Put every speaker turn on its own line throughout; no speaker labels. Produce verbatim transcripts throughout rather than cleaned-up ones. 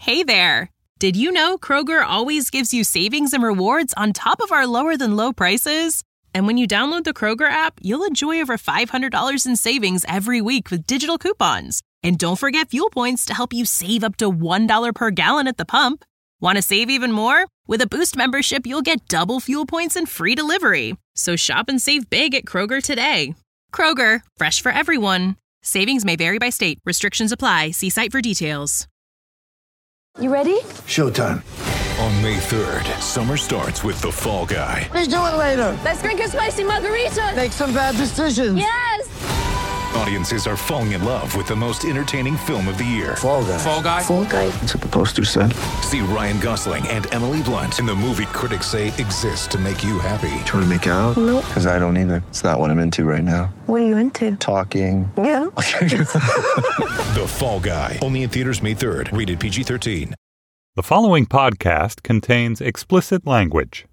Hey there! Did you know Kroger always gives you savings and rewards on top of our lower-than-low prices? And when you download the Kroger app, you'll enjoy over five hundred dollars in savings every week with digital coupons. And don't forget fuel points to help you save up to one dollar per gallon at the pump. Want to save even more? With a Boost membership, you'll get double fuel points and free delivery. So shop and save big at Kroger today. Kroger, fresh for everyone. Savings may vary by state. Restrictions apply. See site for details.
You ready?
Showtime.
On May third, summer starts with The Fall Guy.
Let's do it later.
Let's drink a spicy margarita.
Make some bad decisions.
Yes!
Audiences are falling in love with the most entertaining film of the year.
Fall Guy.
Fall Guy.
Fall Guy.
That's what the poster said.
See Ryan Gosling and Emily Blunt in the movie critics say exists to make you happy.
Trying to make it out?
Nope.
Because I don't either. It's not what I'm into right now.
What are you into?
Talking.
Yeah.
The Fall Guy. Only in theaters May third. Rated P G thirteen.
The following podcast contains explicit language.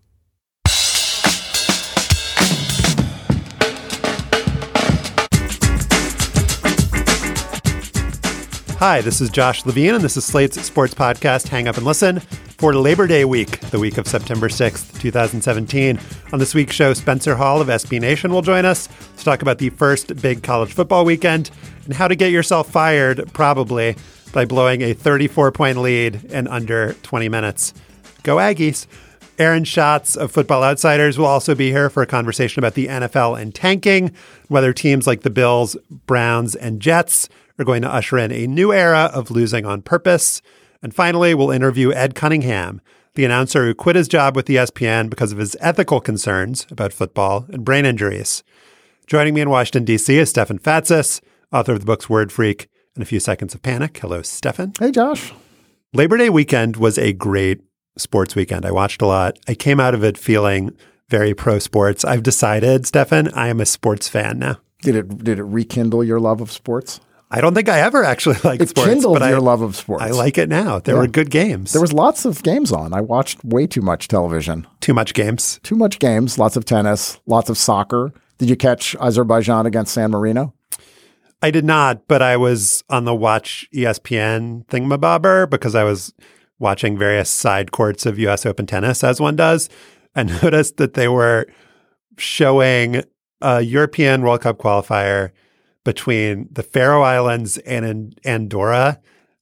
Hi, this is Josh Levine, and this is Slate's sports podcast, Hang Up and Listen, for Labor Day week, the week of September sixth, twenty seventeen. On this week's show, Spencer Hall of S B Nation will join us to talk about the first big college football weekend and how to get yourself fired, probably, by blowing a thirty-four point lead in under twenty minutes. Go Aggies! Aaron Schatz of Football Outsiders will also be here for a conversation about the N F L and tanking, whether teams like the Bills, Browns, and Jets are going to usher in a new era of losing on purpose. And finally, we'll interview Ed Cunningham, the announcer who quit his job with E S P N because of his ethical concerns about football and brain injuries. Joining me in Washington, D C is Stefan Fatsis, author of the books Word Freak and A Few Seconds of Panic. Hello, Stefan.
Hey, Josh.
Labor Day weekend was a great sports weekend. I watched a lot. I came out of it feeling very pro sports. I've decided, Stefan, I am a sports fan now.
Did it did it rekindle your love of sports?
I don't think I ever actually liked
it
sports.
It kindled
but
your
I,
love of sports.
I like it now. There
yeah.
were good games.
There was lots of games on. I watched way too much television.
Too much games?
Too much games. Lots of tennis. Lots of soccer. Did you catch Azerbaijan against San Marino?
I did not, but I was on the Watch E S P N thingamabobber because I was watching various side courts of U S Open tennis, as one does, and noticed that they were showing a European World Cup qualifier between the Faroe Islands and Andorra,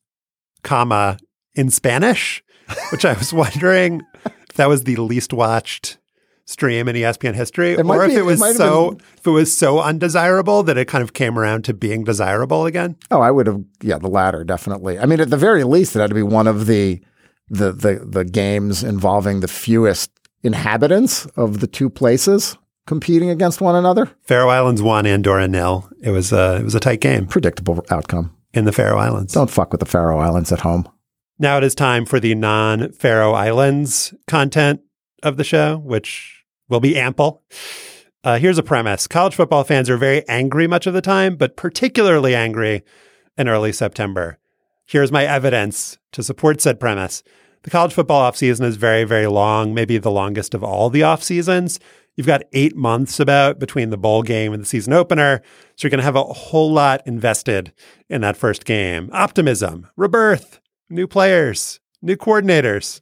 comma, in Spanish, which I was wondering if that was the least watched stream in E S P N history,
it
or if
be,
it was
it
so
been...
if it was so undesirable that it kind of came around to being desirable again.
Oh, I would have, yeah, the latter, definitely. I mean, at the very least, it had to be one of the the the, the games involving the fewest inhabitants of the two places competing against one another.
Faroe Islands won, Andorra nil. It was a it was a tight game.
Predictable outcome
in the Faroe Islands.
Don't fuck with the Faroe Islands at home.
Now it is time for the non-Faroe Islands content of the show, which will be ample. Uh, here's a premise. College football fans are very angry much of the time, but particularly angry in early September. Here's my evidence to support said premise. The college football offseason is very, very long, maybe the longest of all the off seasons. You've got eight months about between the bowl game and the season opener. So you're going to have a whole lot invested in that first game. Optimism, rebirth, new players, new coordinators.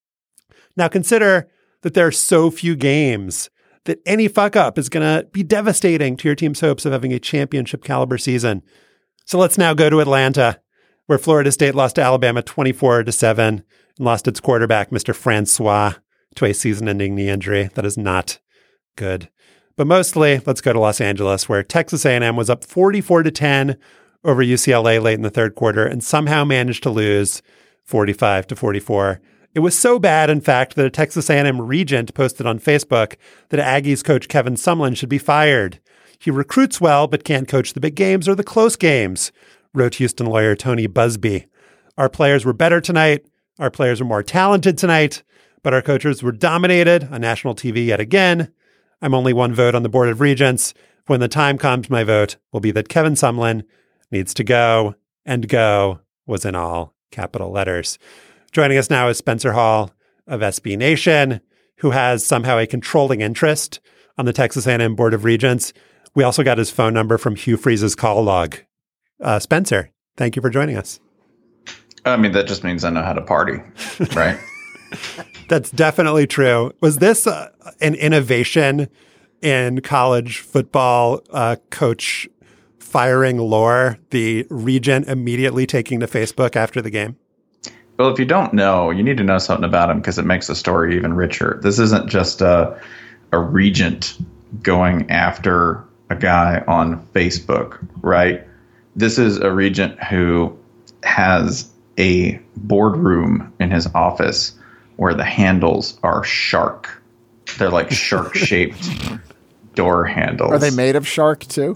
Now consider that there are so few games that any fuck up is going to be devastating to your team's hopes of having a championship caliber season. So let's now go to Atlanta, where Florida State lost to Alabama twenty-four to seven and lost its quarterback, Mister Francois, to a season-ending knee injury. That is not good. But mostly, let's go to Los Angeles, where Texas A and M was up forty-four to ten over U C L A late in the third quarter and somehow managed to lose forty-five to forty-four. It was so bad, in fact, that a Texas A and M regent posted on Facebook that Aggies coach Kevin Sumlin should be fired. He recruits well, but can't coach the big games or the close games, wrote Houston lawyer Tony Busby. Our players were better tonight. Our players were more talented tonight, but our coaches were dominated on national T V yet again. I'm only one vote on the Board of Regents. When the time comes, my vote will be that Kevin Sumlin needs to go, and go was in all capital letters. Joining us now is Spencer Hall of S B Nation, who has somehow a controlling interest on the Texas A and M Board of Regents. We also got his phone number from Hugh Freeze's call log. Uh, Spencer, thank you for joining us.
I mean, that just means I know how to party, right?
That's definitely true. Was this uh, an innovation in college football uh, coach firing lore, the regent immediately taking to Facebook after the game?
Well, if you don't know, you need to know something about him because it makes the story even richer. This isn't just a, a regent going after a guy on Facebook, right? This is a regent who has a boardroom in his office where the handles are shark. They're like shark-shaped door handles.
Are they made of shark too?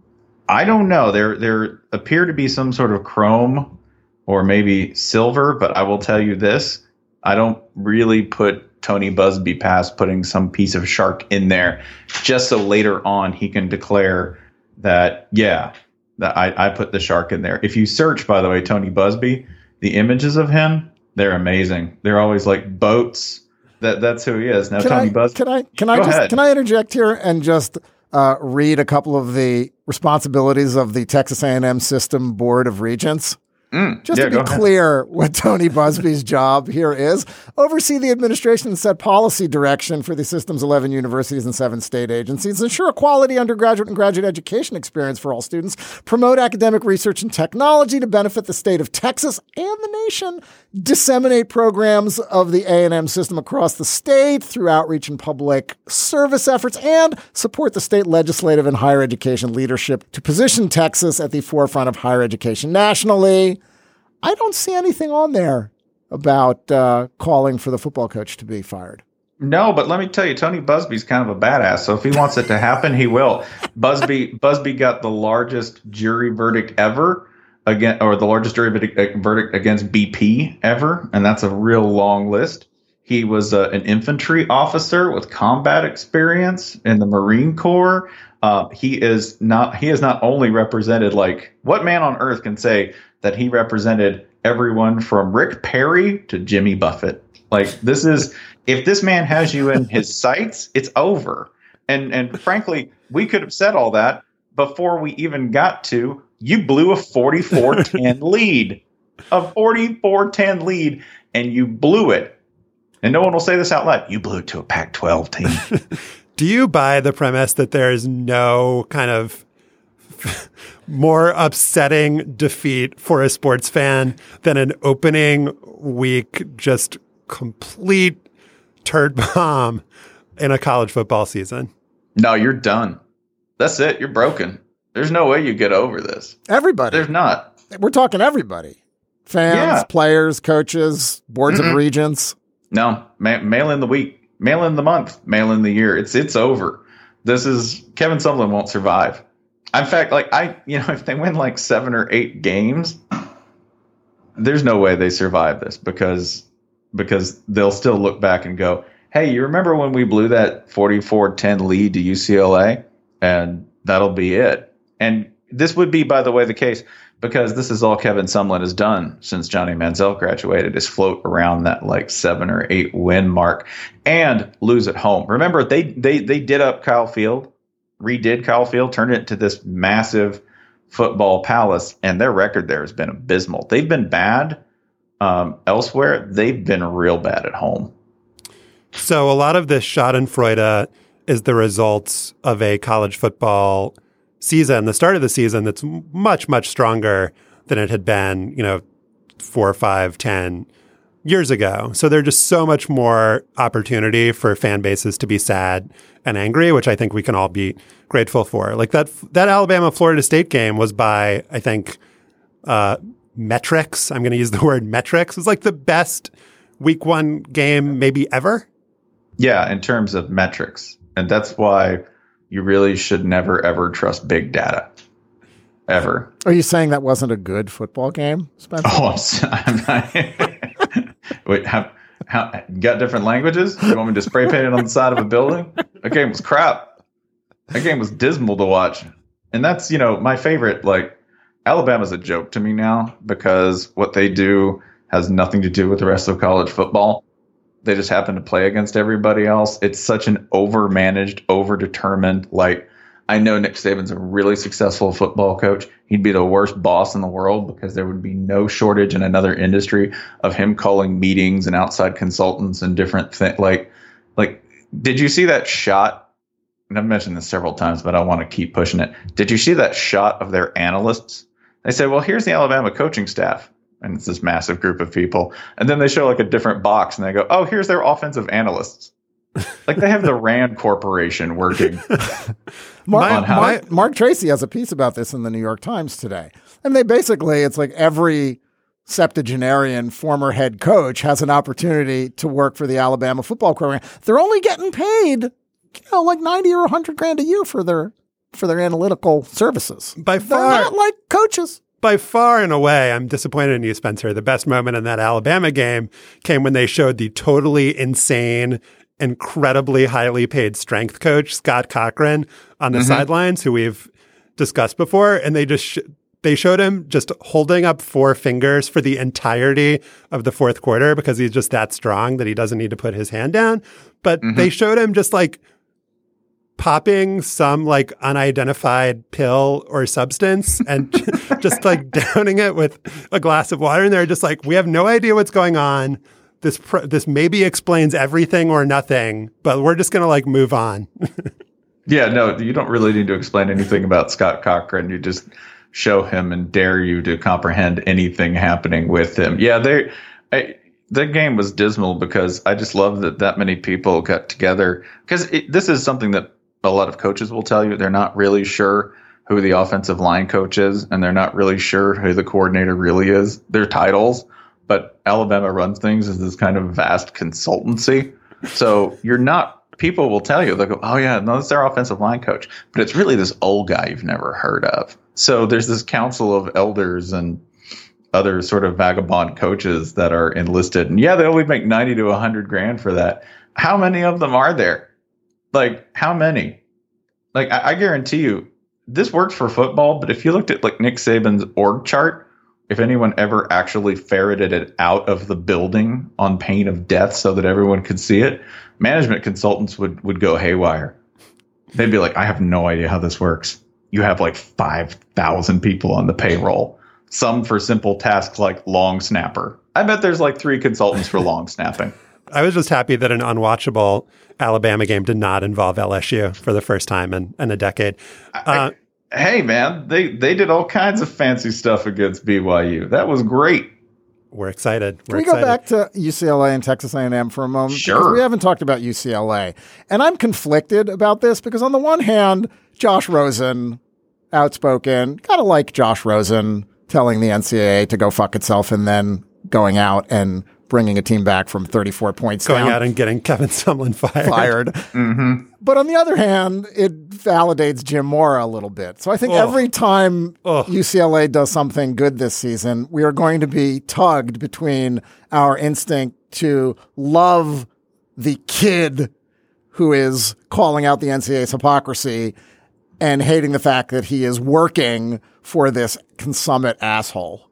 I don't know. There, there appear to be some sort of chrome or maybe silver, but I will tell you this. I don't really put Tony Busby past putting some piece of shark in there just so later on he can declare that, yeah, that I, I put the shark in there. If you search, by the way, Tony Busby, the images of him, they're amazing. They're always like boats. That That's who he is. Now,
can
Tony
I,
Busby.
Can I, can I,
Go
just,
ahead.
can I interject here and just uh, read a couple of the responsibilities of the Texas A and M System Board of Regents?
Mm,
Just
yeah,
to be
go ahead.
clear what Tony Busby's job here is, oversee the administration and set policy direction for the system's eleven universities and seven state agencies, ensure a quality undergraduate and graduate education experience for all students, promote academic research and technology to benefit the state of Texas and the nation, disseminate programs of the A and M system across the state through outreach and public service efforts, and support the state legislative and higher education leadership to position Texas at the forefront of higher education nationally. I don't see anything on there about uh, calling for the football coach to be fired.
No, but let me tell you, Tony Busby's kind of a badass. So if he wants it to happen, he will. Busby Busby got the largest jury verdict ever again, or the largest jury verdict, verdict against B P ever, and that's a real long list. He was uh, an infantry officer with combat experience in the Marine Corps. Uh, he is not. He has not only represented, like, what man on earth can say that he represented everyone from Rick Perry to Jimmy Buffett? Like, this is, if this man has you in his sights, it's over. And and frankly, we could have said all that before we even got to, you blew a forty-four ten lead, a forty-four ten lead, and you blew it. And no one will say this out loud. You blew it to a Pac twelve team.
Do you buy the premise that there is no kind of more upsetting defeat for a sports fan than an opening week just complete turd bomb in a college football season?
No, you're done. That's it. You're broken. There's no way you get over this.
Everybody.
There's not.
We're talking everybody. Fans,
Yeah.
players, coaches, boards
Mm-mm.
of regents.
No, ma- mail in the week, mail in the month, mail in the year. It's it's over. This is Kevin Sumlin won't survive. In fact, like I, you know, if they win like seven or eight games, there's no way they survive this because because they'll still look back and go, "Hey, you remember when we blew that forty-four ten lead to U C L A?" And that'll be it. And this would be, by the way, the case because this is all Kevin Sumlin has done since Johnny Manziel graduated, is float around that like seven or eight win mark and lose at home. Remember, they they they did up Kyle Field, redid Kyle Field, turned it into this massive football palace, and their record there has been abysmal. They've been bad um, elsewhere. They've been real bad at home.
So a lot of this schadenfreude is the results of a college football season, the start of the season that's much, much stronger than it had been, you know, four, five, ten years ago. So there's just so much more opportunity for fan bases to be sad and angry, which I think we can all be grateful for. Like that, that Alabama Florida State game was by, I think, uh, metrics. I'm going to use the word metrics. It was like the best week one game maybe ever.
Yeah, in terms of metrics. And that's why you really should never, ever trust big data. Ever.
Are you saying that wasn't a good football game, Spencer?
Oh, I'm, s- I'm not. Wait, have, how, got different languages? You want me to spray paint it on the side of a building? That game was crap. That game was dismal to watch. And that's, you know, my favorite. Like, Alabama's a joke to me now because what they do has nothing to do with the rest of college football. They just happen to play against everybody else. It's such an over-managed, over-determined, like, I know Nick Saban's a really successful football coach. He'd be the worst boss in the world because there would be no shortage in another industry of him calling meetings and outside consultants and different things. Like, like, did you see that shot? And I've mentioned this several times, but I want to keep pushing it. Did you see that shot of their analysts? They said, well, here's the Alabama coaching staff. And it's this massive group of people. And then they show like a different box and they go, oh, here's their offensive analysts. Like they have the Rand Corporation working.
Mark,
on how
Mark, Mark Tracy has a piece about this in the New York Times today. And they basically, it's like every septuagenarian former head coach has an opportunity to work for the Alabama football program. They're only getting paid, you know, like ninety or a hundred grand a year for their for their analytical services.
By far,
they're not like coaches.
By far and away, I'm disappointed in you, Spencer. The best moment in that Alabama game came when they showed the totally insane, incredibly highly paid strength coach, Scott Cochran, on the mm-hmm. sidelines, who we've discussed before. And they just sh- they showed him just holding up four fingers for the entirety of the fourth quarter because he's just that strong that he doesn't need to put his hand down. But mm-hmm. they showed him just like popping some like unidentified pill or substance and just like downing it with a glass of water. And they're just like, we have no idea what's going on. This pr- this maybe explains everything or nothing, but we're just going to like move on.
Yeah, no, you don't really need to explain anything about Scott Cochran. You just show him and dare you to comprehend anything happening with him. Yeah, they, I, the game was dismal because I just love that that many people got together because this is something that a lot of coaches will tell you. They're not really sure who the offensive line coach is, and they're not really sure who the coordinator really is. They're titles, but Alabama runs things as this kind of vast consultancy. So you're not, people will tell you, they'll go, oh yeah, no, that's their offensive line coach. But it's really this old guy you've never heard of. So there's this council of elders and other sort of vagabond coaches that are enlisted. And yeah, they only make ninety to a hundred grand for that. How many of them are there? Like, how many? Like, I, I guarantee you, this works for football, but if you looked at like Nick Saban's org chart, if anyone ever actually ferreted it out of the building on pain of death so that everyone could see it, management consultants would, would go haywire. They'd be like, I have no idea how this works. You have like five thousand people on the payroll, some for simple tasks like long snapper. I bet there's like three consultants for long snapping.
I was just happy that an unwatchable Alabama game did not involve L S U for the first time in, in a decade. Uh,
I, hey, man, they, they did all kinds of fancy stuff against B Y U. That was great.
We're excited. We're
Can we
excited.
go back to U C L A and Texas A and M for a moment?
Sure.
Because we haven't talked about U C L A. And I'm conflicted about this because on the one hand, Josh Rosen, outspoken, kind of like Josh Rosen telling the N C double A to go fuck itself and then going out and bringing a team back from thirty-four points
going
down.
out and getting Kevin Sumlin fired.
Fired.
Mm-hmm.
But on the other hand, it validates Jim Mora a little bit. So I think
oh.
every time
oh.
U C L A does something good this season, we are going to be tugged between our instinct to love the kid who is calling out the N C double A's hypocrisy and hating the fact that he is working for this consummate asshole.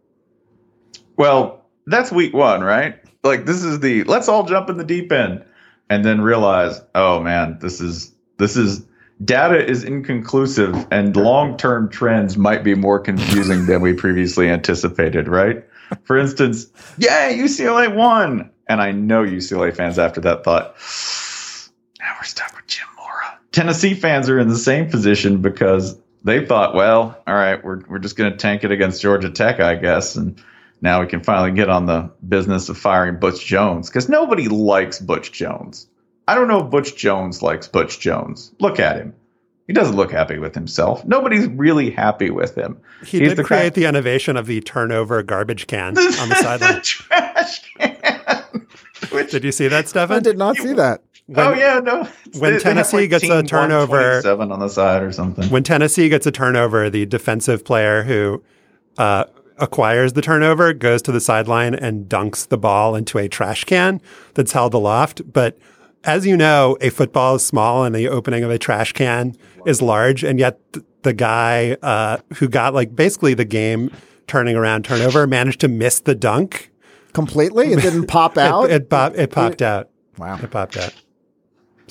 Well, that's week one, right? Like, this is the, let's all jump in the deep end and then realize, oh man, this is, this is, data is inconclusive and long-term trends might be more confusing than we previously anticipated, right? For instance, yeah, U C L A won. And I know U C L A fans after that thought, now we're stuck with Jim Mora. Tennessee fans are in the same position because they thought, well, all right, we're we're just going to tank it against Georgia Tech, I guess. And now we can finally get on the business of firing Butch Jones because nobody likes Butch Jones. I don't know if Butch Jones likes Butch Jones. Look at him. He doesn't look happy with himself. Nobody's really happy with him.
He
He's
did
the
create
kind-
the innovation of the turnover garbage can on the sideline.
The trash can. Which,
did you see that, Stefan?
I did not see that.
When,
oh, yeah, no.
When
they,
Tennessee
they like
gets a turnover,
seven on the side or something.
When Tennessee gets a turnover, the defensive player who uh, acquires the turnover goes to the sideline and dunks the ball into a trash can that's held aloft. But as you know, a football is small and the opening of a trash can is large. And yet th- the guy uh, who got like basically the game turning around turnover managed to miss the dunk.
Completely? It didn't pop out?
it, it, pop, it popped
it,
out.
Wow.
It popped out.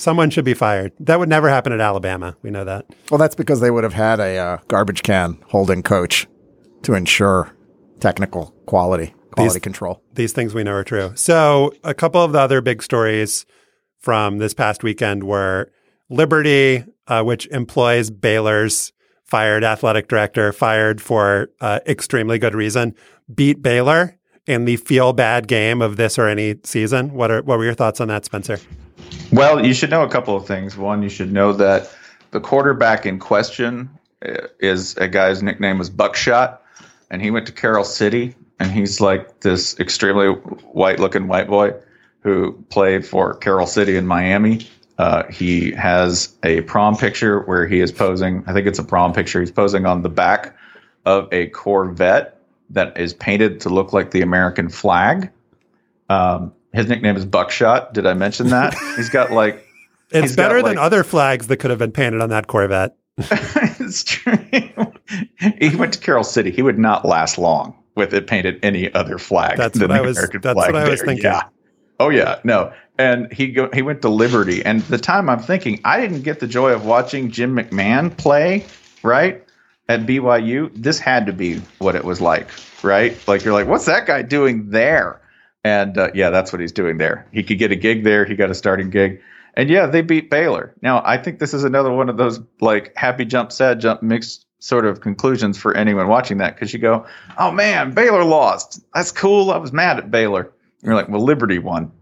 Someone should be fired. That would never happen at Alabama. We know that.
Well, that's because they would have had a uh, garbage can holding coach to ensure technical quality, quality
these,
control.
These things we know are true. So a couple of the other big stories from this past weekend were Liberty, uh, which employs Baylor's fired athletic director, fired for uh, extremely good reason, beat Baylor in the feel-bad game of this or any season. What are what were your thoughts on that, Spencer?
Well, you should know a couple of things. One, you should know that the quarterback in question is a guy's nickname was Buckshot, and he went to Carroll City, and he's like this extremely white-looking white boy who played for Carroll City in Miami. Uh, he has a prom picture where he is posing. I think it's a prom picture. He's posing on the back of a Corvette that is painted to look like the American flag. Um, his nickname is Buckshot. Did I mention that? He's got like...
It's
he's
better
got,
than
like,
other flags that could have been painted on that Corvette.
It's true. He went to Carroll City. He would not last long with it painted any other flag.
That's
than
what
the
I was.
American
That's
flag
what I was
there.
thinking.
Yeah. Oh yeah, no. And he go, he went to Liberty. And the time I'm thinking, I didn't get the joy of watching Jim McMahon play, right, at B Y U. This had to be what it was like, right? Like you're like, what's that guy doing there? And uh, yeah, that's what he's doing there. He could get a gig there. He got a starting gig. And yeah, they beat Baylor. Now, I think this is another one of those like happy jump, sad jump mixed sort of conclusions for anyone watching that, because you go, oh man, Baylor lost. That's cool. I was mad at Baylor. And you're like, well, Liberty won.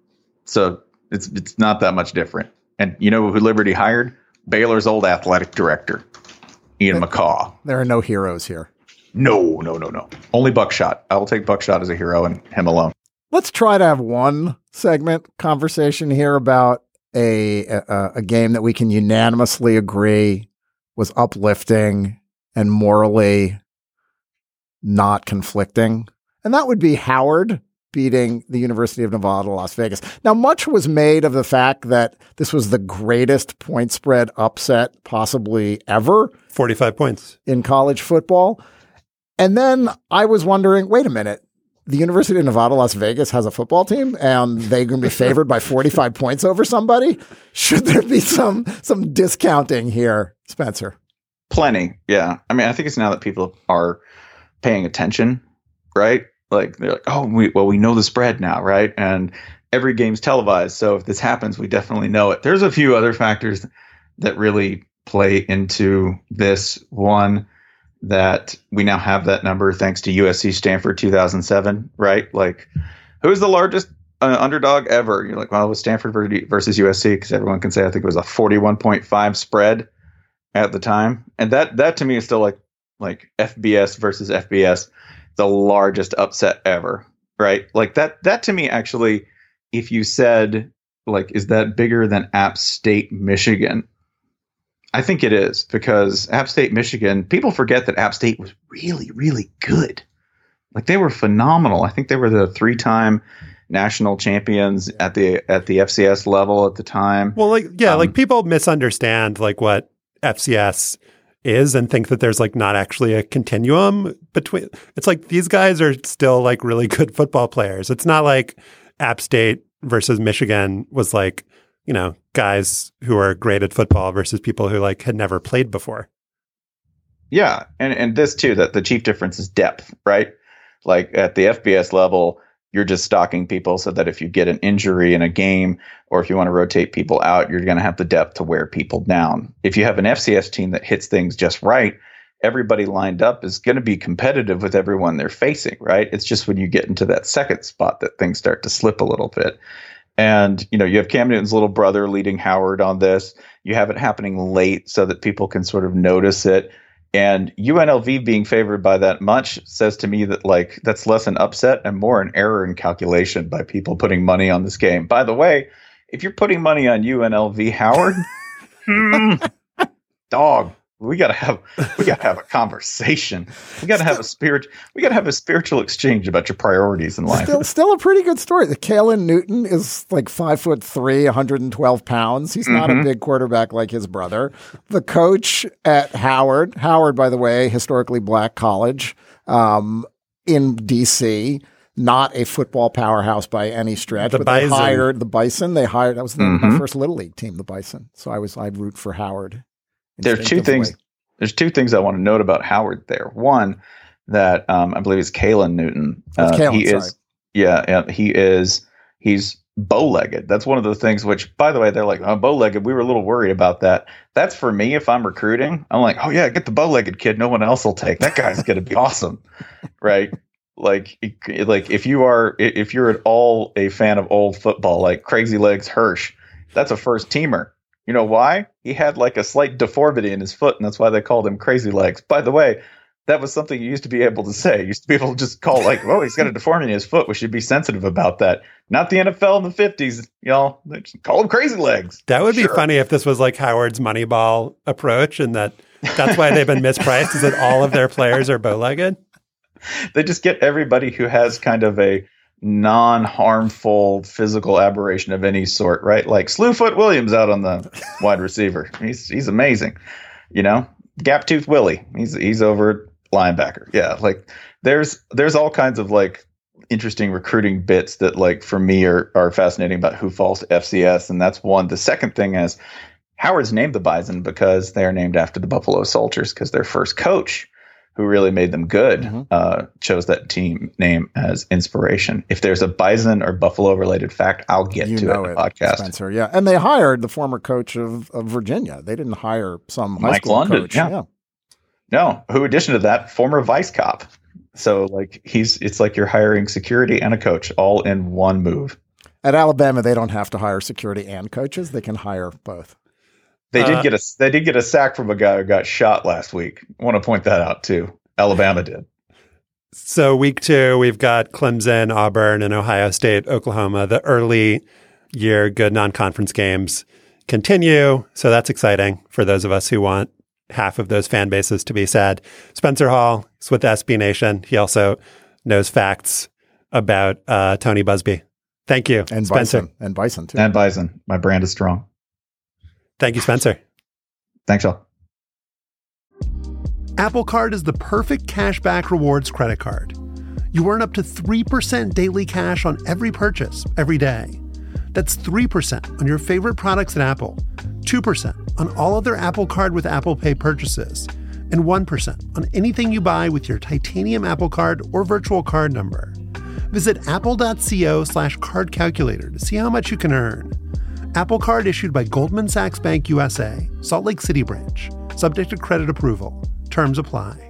So it's it's not that much different. And you know who Liberty hired? Baylor's old athletic director, Ian
there,
McCaw.
There are no heroes here.
No, no, no, no. Only Buckshot. I will take Buckshot as a hero and him alone.
Let's try to have one segment conversation here about a, a a game that we can unanimously agree was uplifting and morally not conflicting. And that would be Howard beating the University of Nevada, Las Vegas. Now, much was made of the fact that this was the greatest point spread upset possibly ever.
forty-five points.
In college football. And then I was wondering, wait a minute. The University of Nevada, Las Vegas has a football team and they're going to be favored by forty-five points over somebody? Should there be some some discounting here, Spencer?
Plenty, yeah. I mean, I think it's now that people are paying attention, right? Like, they're like, oh, we, well, we know the spread now, right? And every game's televised, so if this happens, we definitely know it. There's a few other factors that really play into this. One, that we now have that number thanks to U S C Stanford two thousand seven, right? Like, who's the largest uh, underdog ever? You're like, well, it was Stanford versus U S C, because everyone can say I think it was a forty-one point five spread at the time. And that that to me is still like like F B S versus F B S, the largest upset ever, right? Like that that to me actually, if you said, like, is that bigger than App State, Michigan? I think it is, because App State, Michigan, people forget that App State was really, really good. Like, they were phenomenal. I think they were the three-time national champions at the at the F C S level at the time.
Well, like, yeah,
um,
like people misunderstand like what F C S is and think that there's like not actually a continuum between. It's like these guys are still like really good football players. It's not like App State versus Michigan was like, you know, guys who are great at football versus people who like had never played before.
Yeah. And, and this too, that the chief difference is depth, right? Like at the F B S level, you're just stocking people so that if you get an injury in a game, or if you want to rotate people out, you're going to have the depth to wear people down. If you have an F C S team that hits things just right, everybody lined up is going to be competitive with everyone they're facing, right? It's just when you get into that second spot that things start to slip a little bit. And, you know, you have Cam Newton's little brother leading Howard on this. You have it happening late so that people can sort of notice it. And U N L V being favored by that much says to me that, like, that's less an upset and more an error in calculation by people putting money on this game. By the way, if you're putting money on U N L V, Howard, hmm, dog, we gotta have we gotta have a conversation. We gotta have a spirit. We gotta have a spiritual exchange about your priorities in life.
Still, still a pretty good story. The Kalen Newton is like five foot three, one hundred twelve pounds. He's not mm-hmm. a big quarterback like his brother. The coach at Howard, Howard, by the way, historically black college um, in D C. not a football powerhouse by any stretch.
The
but
Bison.
They hired the Bison. They hired, that was the name
Mm-hmm.
of my first Little League team, the Bison. So I was, I'd root for Howard.
There's two things. There's two things I want to note about Howard there. One, that um, I believe is Kalen Newton.
That's
Uh,
Kalen,
he
sorry.
is, yeah, yeah, he is. He's bow-legged. That's one of the things. Which, by the way, they're like, oh, bow-legged. We were a little worried about that. That's for me. If I'm recruiting, I'm like, oh yeah, get the bow-legged kid. No one else will take. That guy's going to be awesome, right? Like, like if you are, if you're at all a fan of old football, like Crazy Legs Hirsch, that's a first teamer. You know why? He had like a slight deformity in his foot, and that's why they called him Crazy Legs. By the way, that was something you used to be able to say. You used to be able to just call like, oh, he's got a deformity in his foot. We should be sensitive about that. Not the N F L in the fifties, you know, they just call him Crazy Legs.
That would be
Sure.
funny if this was like Howard's Moneyball approach, and that that's why they've been mispriced, is that all of their players are bow-legged.
They just get everybody who has kind of a non-harmful physical aberration of any sort, right? Like Slewfoot Williams out on the wide receiver. He's he's amazing. You know, Gap-Tooth Willie. He's he's over at linebacker. Yeah, like there's there's all kinds of like interesting recruiting bits that like for me are are fascinating about who falls to F C S, and that's one. The second thing is Howard's named the Bison because they are named after the Buffalo Soldiers, because their first coach, who really made them good,
Mm-hmm.
uh, chose that team name as inspiration. If there's a Bison or Buffalo related fact, I'll get
You
to
know
it in
it,
the podcast.
Spencer. Yeah, and they hired the former coach of, of Virginia. They didn't hire some high
Mike
school
London,
coach.
yeah. No, who addition to that, former vice cop. So like he's, it's like you're hiring security and a coach all in one move.
At Alabama, they don't have to hire security and coaches. They can hire both.
They
Uh,
did get a, they did get a sack from a guy who got shot last week. I want to point that out too. Alabama did.
So week two, we've got Clemson, Auburn, and Ohio State, Oklahoma. The early year good non-conference games continue. So that's exciting for those of us who want half of those fan bases to be sad. Spencer Hall is with S B Nation. He also knows facts about uh, Tony Busby. Thank you,
And
Spencer.
Bison. And Bison, too.
And Bison. My brand is strong.
Thank you, Spencer.
Thanks, y'all.
Apple Card is the perfect cashback rewards credit card. You earn up to three percent daily cash on every purchase, every day. That's three percent on your favorite products at Apple, two percent on all other Apple Card with Apple Pay purchases, and one percent on anything you buy with your titanium Apple Card or virtual card number. Visit apple.co slash card calculator to see how much you can earn. Apple Card issued by Goldman Sachs Bank U S A, Salt Lake City branch. Subject to credit approval. Terms apply.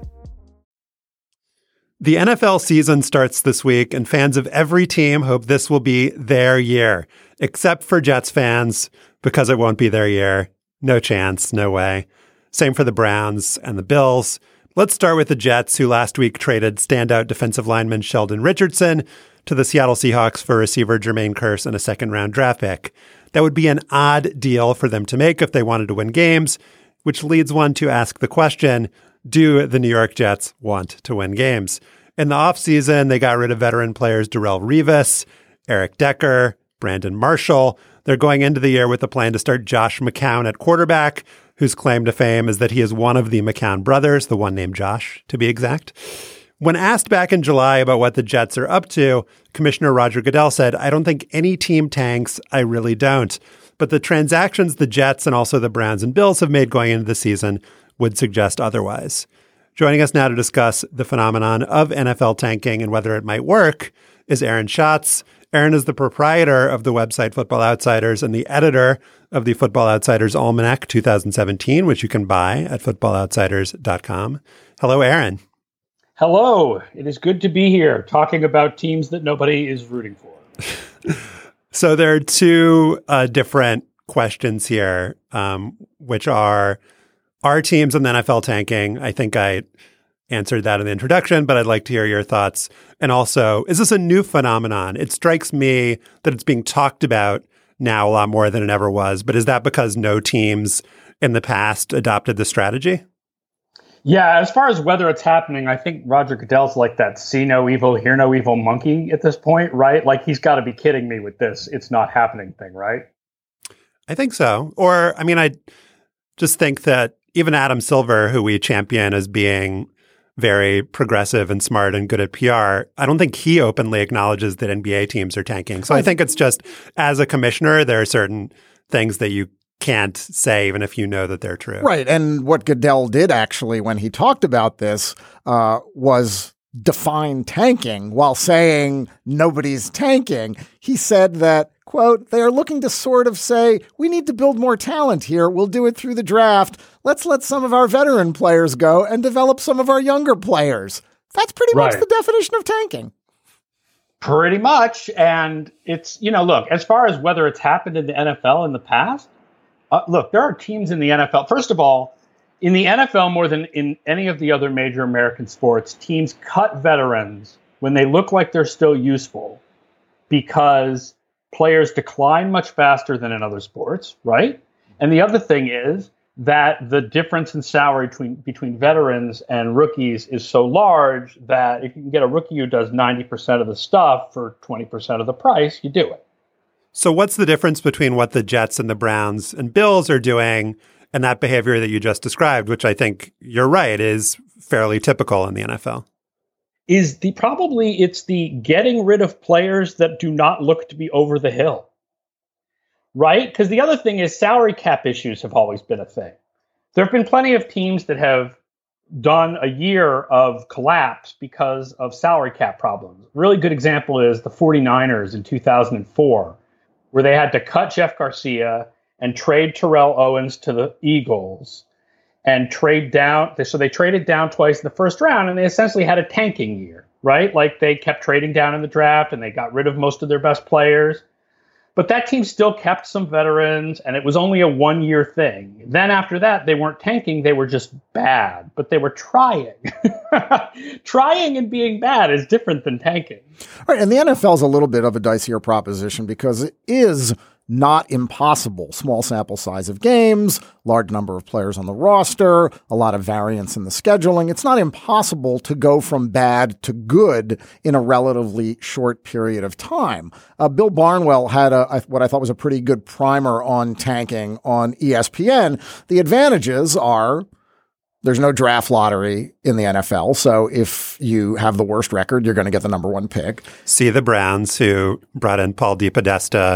The N F L season starts this week, and fans of every team hope this will be their year, except for Jets fans, because it won't be their year. No chance, no way. Same for the Browns and the Bills. Let's start with the Jets, who last week traded standout defensive lineman Sheldon Richardson to the Seattle Seahawks for receiver Jermaine Kearse and a second-round draft pick. That would be an odd deal for them to make if they wanted to win games, which leads one to ask the question, do the New York Jets want to win games? In the offseason, they got rid of veteran players Darrelle Revis, Eric Decker, Brandon Marshall. They're going into the year with the plan to start Josh McCown at quarterback, whose claim to fame is that he is one of the McCown brothers, the one named Josh, to be exact. When asked back in July about what the Jets are up to, Commissioner Roger Goodell said, I don't think any team tanks. I really don't. But the transactions the Jets and also the Browns and Bills have made going into the season would suggest otherwise. Joining us now to discuss the phenomenon of N F L tanking and whether it might work is Aaron Schatz. Aaron is the proprietor of the website Football Outsiders and the editor of the Football Outsiders Almanac twenty seventeen, which you can buy at football outsiders dot com. Hello, Aaron.
Hello. It is good to be here talking about teams that nobody is rooting for.
So there are two uh, different questions here, um, which are, are teams in the N F L tanking? I think I answered that in the introduction, but I'd like to hear your thoughts. And also, is this a new phenomenon? It strikes me that it's being talked about now a lot more than it ever was. But is that because no teams in the past adopted the strategy?
Yeah, as far as whether it's happening, I think Roger Goodell's like that see no evil, hear no evil monkey at this point, right? Like he's got to be kidding me with this it's not happening thing, right?
I think so. Or, I mean, I just think that even Adam Silver, who we champion as being very progressive and smart and good at P R. I don't think he openly acknowledges that N B A teams are tanking. So I think it's just, as a commissioner, there are certain things that you can't say even if you know that they're true.
Right. And what Goodell did actually when he talked about this uh, was define tanking while saying nobody's tanking. He said that, quote, they are looking to sort of say, we need to build more talent here. We'll do it through the draft. Let's let some of our veteran players go and develop some of our younger players. That's pretty
Right.
much the definition of tanking.
Pretty much. And it's, you know, look, as far as whether it's happened in the N F L in the past, uh, look, there are teams in the N F L. First of all, in the N F L, more than in any of the other major American sports, teams cut veterans when they look like they're still useful because players decline much faster than in other sports, right? And the other thing is that the difference in salary between between veterans and rookies is so large that if you can get a rookie who does ninety percent of the stuff for twenty percent of the price, you do it.
So what's the difference between what the Jets and the Browns and Bills are doing and that behavior that you just described, which I think you're right is fairly typical in the N F L?
Is the probably it's the getting rid of players that do not look to be over the hill. Right? Because the other thing is salary cap issues have always been a thing. There have been plenty of teams that have done a year of collapse because of salary cap problems. A really good example is the 49ers in two thousand four, where they had to cut Jeff Garcia and trade Terrell Owens to the Eagles and trade down. So they traded down twice in the first round, and they essentially had a tanking year, right? Like they kept trading down in the draft and they got rid of most of their best players. But that team still kept some veterans, and it was only a one-year thing. Then after that, they weren't tanking. They were just bad, but they were trying. Trying and being bad is different than tanking.
All right, and the N F L is a little bit of a dicier proposition because it is not impossible. Small sample size of games, large number of players on the roster, a lot of variance in the scheduling. It's not impossible to go from bad to good in a relatively short period of time. Uh, Bill Barnwell had a, what I thought was a pretty good primer on tanking on E S P N. The advantages are there's no draft lottery in the N F L. So if you have the worst record, you're going to get the number one pick.
See the Browns, who brought in Paul DePodesta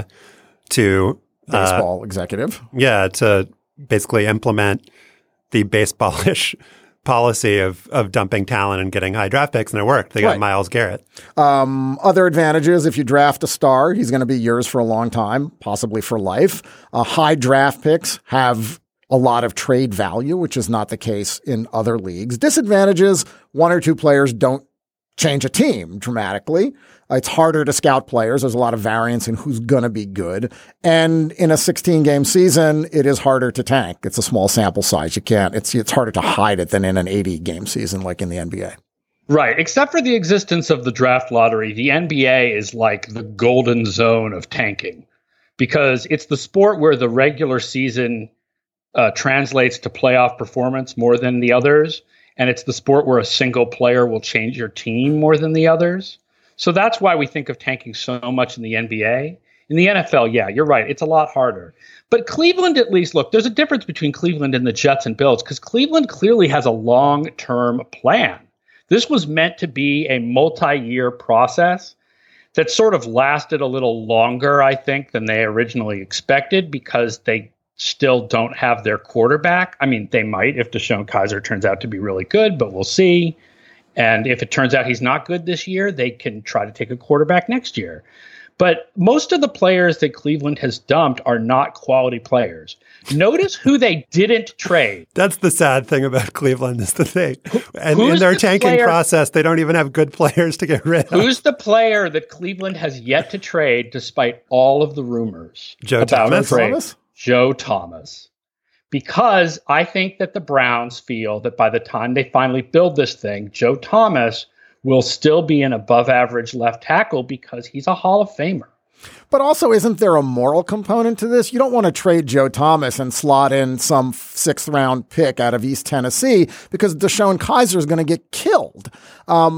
to
baseball
uh,
executive.
Yeah, to basically implement the baseballish policy of of dumping talent and getting high draft picks, and it worked. They got
Right.
Myles Garrett.
Um, other advantages, if you draft a star, he's going to be yours for a long time, possibly for life. Uh, high draft picks have a lot of trade value, which is not the case in other leagues. Disadvantages, one or two players don't change a team dramatically. It's harder to scout players. There's a lot of variance in who's going to be good. And in a sixteen-game season, it is harder to tank. It's a small sample size. You can't. It's it's harder to hide it than in an eighty-game season like in the N B A.
Right. Except for the existence of the draft lottery, the N B A is like the golden zone of tanking because it's the sport where the regular season uh, translates to playoff performance more than the others. And it's the sport where a single player will change your team more than the others. So that's why we think of tanking so much in the N B A. In the N F L, yeah, you're right. It's a lot harder. But Cleveland, at least, look, there's a difference between Cleveland and the Jets and Bills because Cleveland clearly has a long-term plan. This was meant to be a multi-year process that sort of lasted a little longer, I think, than they originally expected because they still don't have their quarterback. I mean, they might if Deshaun Kaiser turns out to be really good, but we'll see. And if it turns out he's not good this year, they can try to take a quarterback next year. But most of the players that Cleveland has dumped are not quality players. Notice who they didn't trade.
That's the sad thing about Cleveland is the thing. And
Who's
in their
the
tanking
player,
process, they don't even have good players to get rid of.
Who's the player that Cleveland has yet to trade despite all of the rumors?
Joe
about
Thomas?
trade?
Thomas?
Joe Thomas. Because I think that the Browns feel that by the time they finally build this thing, Joe Thomas will still be an above average left tackle because he's a Hall of Famer.
But also, isn't there a moral component to this? You don't want to trade Joe Thomas and slot in some sixth round pick out of East Tennessee because Deshaun Kaiser is going to get killed. Um,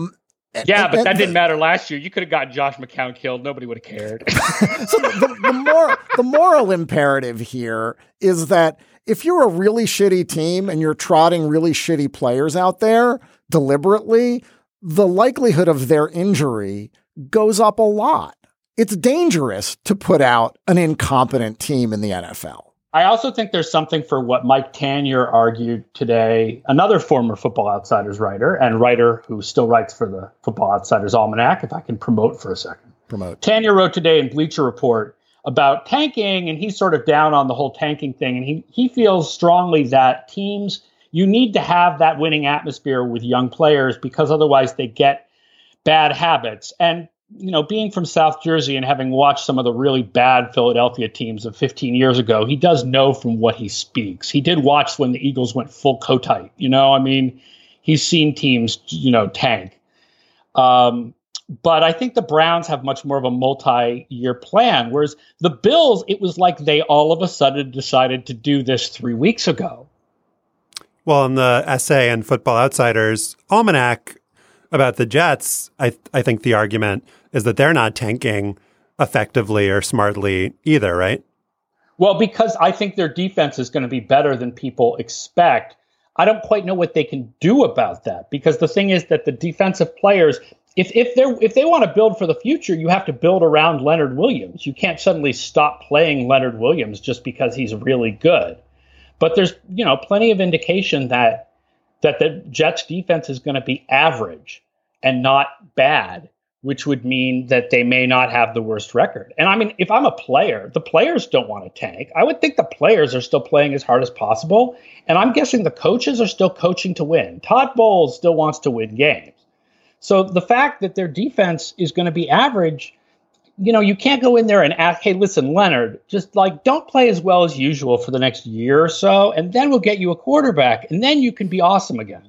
Yeah,
and,
but
and
that
the,
didn't matter last year. You could have gotten Josh McCown killed. Nobody would have cared.
So the, the, the, moral, the moral imperative here is that if you're a really shitty team and you're trotting really shitty players out there deliberately, the likelihood of their injury goes up a lot. It's dangerous to put out an incompetent team in the N F L.
I also think there's something for what Mike Tanier argued today, another former Football Outsiders writer and writer who still writes for the Football Outsiders Almanac, if I can promote for a second.
Promote.
Tanier wrote today in Bleacher Report about tanking, and he's sort of down on the whole tanking thing. And he, he feels strongly that teams, you need to have that winning atmosphere with young players because otherwise they get bad habits. And you know, being from South Jersey and having watched some of the really bad Philadelphia teams of fifteen years ago, he does know from what he speaks. He did watch when the Eagles went full Kotite. You know, I mean, he's seen teams, you know, tank. Um, but I think the Browns have much more of a multi-year plan, whereas the Bills, it was like they all of a sudden decided to do this three weeks ago.
Well, in the essay in Football Outsiders Almanac about the Jets, I I think the argument is that they're not tanking effectively or smartly either, right?
Well, because I think their defense is going to be better than people expect. I don't quite know what they can do about that, because the thing is that the defensive players, if if they if they want to build for the future, you have to build around Leonard Williams. You can't suddenly stop playing Leonard Williams just because he's really good. But there's, you know, plenty of indication that that the Jets defense is going to be average and not bad, which would mean that they may not have the worst record. And I mean, if I'm a player, the players don't want to tank. I would think the players are still playing as hard as possible. And I'm guessing the coaches are still coaching to win. Todd Bowles still wants to win games. So the fact that their defense is going to be average, you know, you can't go in there and ask, hey, listen, Leonard, just like don't play as well as usual for the next year or so, and then we'll get you a quarterback, and then you can be awesome again.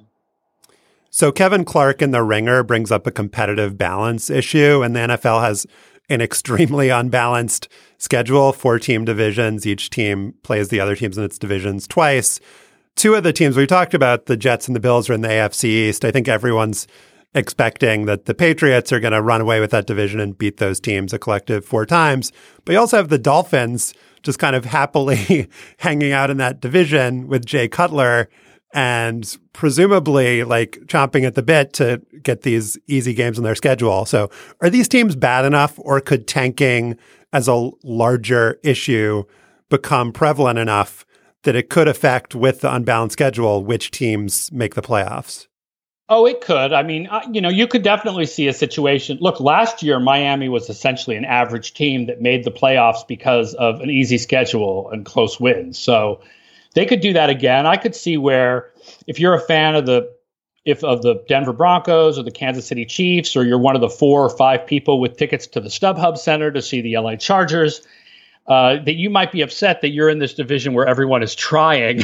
So Kevin Clark in The Ringer brings up a competitive balance issue, and the N F L has an extremely unbalanced schedule, four-team divisions. Each team plays the other teams in its divisions twice. Two of the teams we talked about, the Jets and the Bills, are in the A F C East. I think everyone's expecting that the Patriots are going to run away with that division and beat those teams a collective four times. But you also have the Dolphins just kind of happily hanging out in that division with Jay Cutler and presumably like chomping at the bit to get these easy games on their schedule. So are these teams bad enough, or could tanking as a larger issue become prevalent enough that it could affect, with the unbalanced schedule, which teams make the playoffs?
Oh, it could. I mean, uh, you know, you could definitely see a situation. Look, last year, Miami was essentially an average team that made the playoffs because of an easy schedule and close wins. So they could do that again. I could see where, if you're a fan of the if of the Denver Broncos or the Kansas City Chiefs, or you're one of the four or five people with tickets to the StubHub Center to see the L A Chargers, uh, that you might be upset that you're in this division where everyone is trying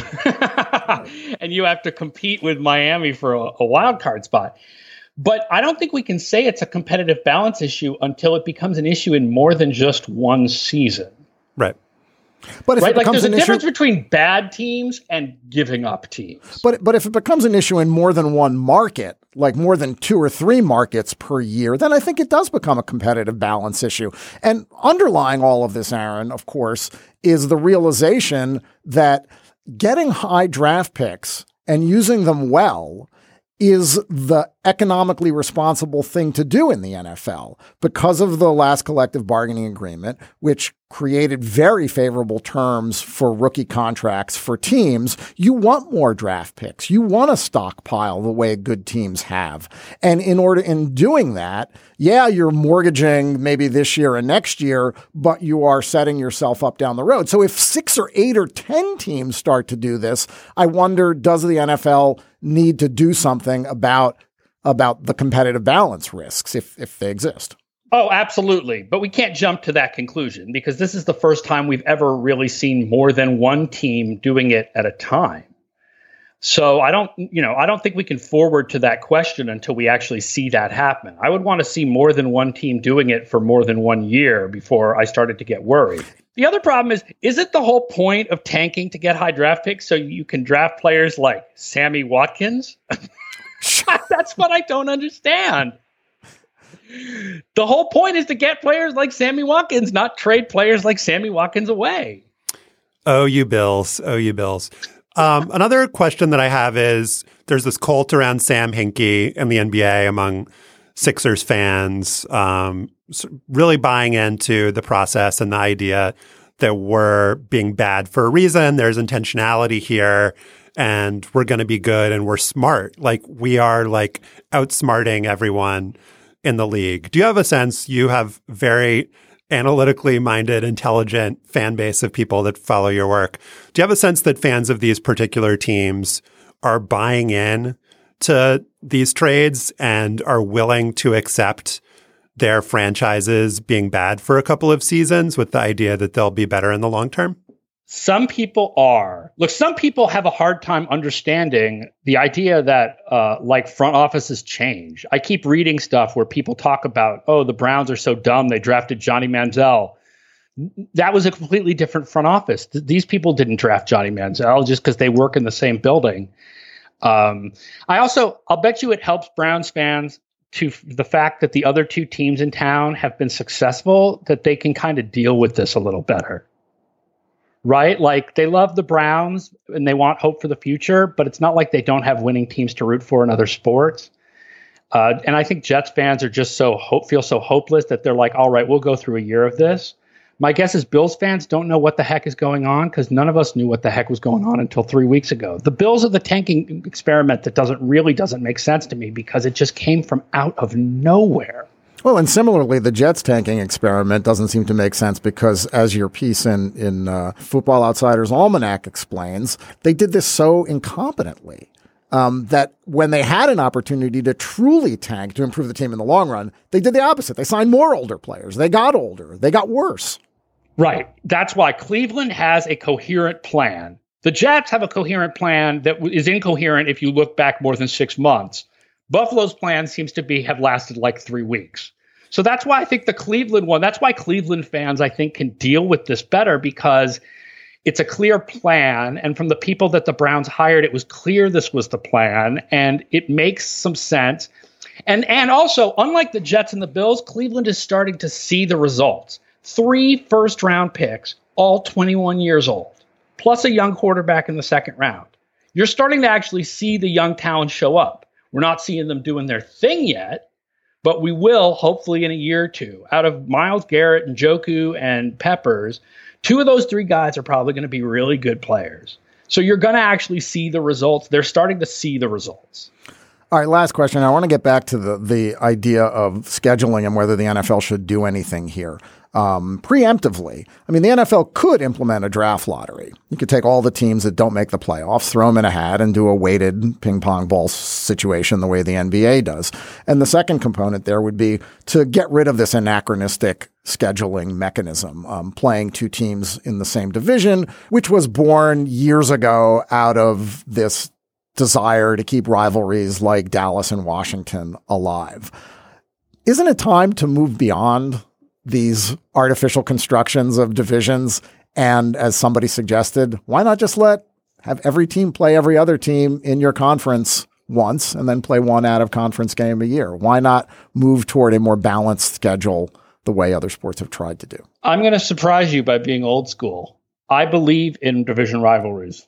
and you have to compete with Miami for a, a wild card spot. But I don't think we can say it's a competitive balance issue until it becomes an issue in more than just one season.
Right.
But if
right?
it
like
becomes
there's a
an
difference
issue,
between bad teams and giving up teams.
But but if it becomes an issue in more than one market, like more than two or three markets per year, then I think it does become a competitive balance issue. And underlying all of this, Aaron, of course, is the realization that getting high draft picks and using them well is the economically responsible thing to do in the N F L because of the last collective bargaining agreement, which created very favorable terms for rookie contracts for teams. You want more draft picks. You want to stockpile the way good teams have. And in order, in doing that, yeah, you're mortgaging maybe this year and next year, but you are setting yourself up down the road. So if six or eight or ten teams start to do this, I wonder, does the N F L need to do something about about the competitive balance risks if if they exist?
Oh, absolutely. But we can't jump to that conclusion because this is the first time we've ever really seen more than one team doing it at a time. So I don't, you know, I don't think we can forward to that question until we actually see that happen. I would want to see more than one team doing it for more than one year before I started to get worried. The other problem is, is it the whole point of tanking to get high draft picks so you can draft players like Sammy Watkins? That's what I don't understand. The whole point is to get players like Sammy Watkins, not trade players like Sammy Watkins away.
Oh, you Bills. Oh, you Bills. Um, another question that I have is there's this cult around Sam Hinkie and the N B A among Sixers fans, um, really buying into the process and the idea that we're being bad for a reason. There's intentionality here and we're going to be good and we're smart. Like we are like outsmarting everyone in the league. Do you have a sense you have very analytically minded, intelligent fan base of people that follow your work? Do you have a sense that fans of these particular teams are buying in to these trades and are willing to accept their franchises being bad for a couple of seasons with the idea that they'll be better in the long term?
Some people are. Look, some people have a hard time understanding the idea that uh, like front offices change. I keep reading stuff where people talk about, oh, the Browns are so dumb, they drafted Johnny Manziel. That was a completely different front office. Th- these people didn't draft Johnny Manziel just because they work in the same building. Um, I also, I'll bet you it helps Browns fans to f- the fact that the other two teams in town have been successful, that they can kind of deal with this a little better. Right? Like they love the Browns and they want hope for the future, but it's not like they don't have winning teams to root for in other sports. Uh, and I think Jets fans are just so hope, feel so hopeless that they're like, all right, we'll go through a year of this. My guess is Bills fans don't know what the heck is going on because none of us knew what the heck was going on until three weeks ago. The Bills are the tanking experiment that doesn't really doesn't make sense to me because it just came from out of nowhere.
Well, and similarly, the Jets tanking experiment doesn't seem to make sense because, as your piece in, in uh, Football Outsiders Almanac explains, they did this so incompetently um, that when they had an opportunity to truly tank to improve the team in the long run, they did the opposite. They signed more older players. They got older. They got worse.
Right. That's why Cleveland has a coherent plan. The Jets have a coherent plan that is incoherent if you look back more than six months. Buffalo's plan seems to be have lasted like three weeks. So that's why I think the Cleveland one, that's why Cleveland fans, I think, can deal with this better because it's a clear plan. And from the people that the Browns hired, it was clear this was the plan and it makes some sense. And, and also, unlike the Jets and the Bills, Cleveland is starting to see the results. Three first round picks, all twenty-one years old, plus a young quarterback in the second round. You're starting to actually see the young talent show up. We're not seeing them doing their thing yet, but we will hopefully in a year or two. Out of Myles Garrett and Njoku and Peppers, two of those three guys are probably going to be really good players. So you're going to actually see the results. They're starting to see the results.
All right, last question. I want to get back to the, the idea of scheduling and whether the N F L should do anything here. Um, preemptively, I mean, the N F L could implement a draft lottery. You could take all the teams that don't make the playoffs, throw them in a hat, and do a weighted ping pong ball situation the way the N B A does. And the second component there would be to get rid of this anachronistic scheduling mechanism, um, playing two teams in the same division, which was born years ago out of this desire to keep rivalries like Dallas and Washington alive. Isn't it time to move beyond these artificial constructions of divisions? And as somebody suggested, why not just let have every team play every other team in your conference once and then play one out of conference game a year? Why not move toward a more balanced schedule the way other sports have tried to do?
I'm going to surprise you by being old school. I believe in division rivalries.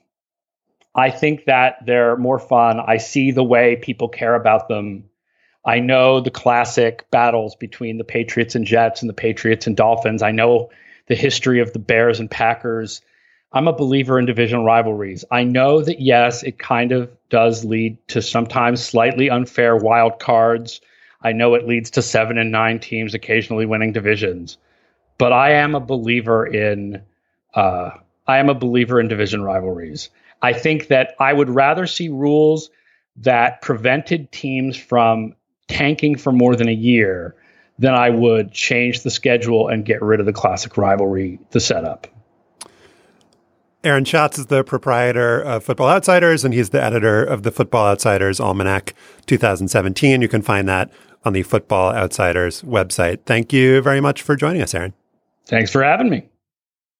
I think that they're more fun. I see the way people care about them. I know the classic battles between the Patriots and Jets and the Patriots and Dolphins. I know the history of the Bears and Packers. I'm a believer in division rivalries. I know that, yes, it kind of does lead to sometimes slightly unfair wild cards. I know it leads to seven and nine teams occasionally winning divisions. But I am a believer in uh, I am a believer in division rivalries. I think that I would rather see rules that prevented teams from tanking for more than a year than I would change the schedule and get rid of the classic rivalry, the setup.
Aaron Schatz is the proprietor of Football Outsiders, and he's the editor of the Football Outsiders Almanac twenty seventeen. You can find that on the Football Outsiders website. Thank you very much for joining us, Aaron.
Thanks for having me.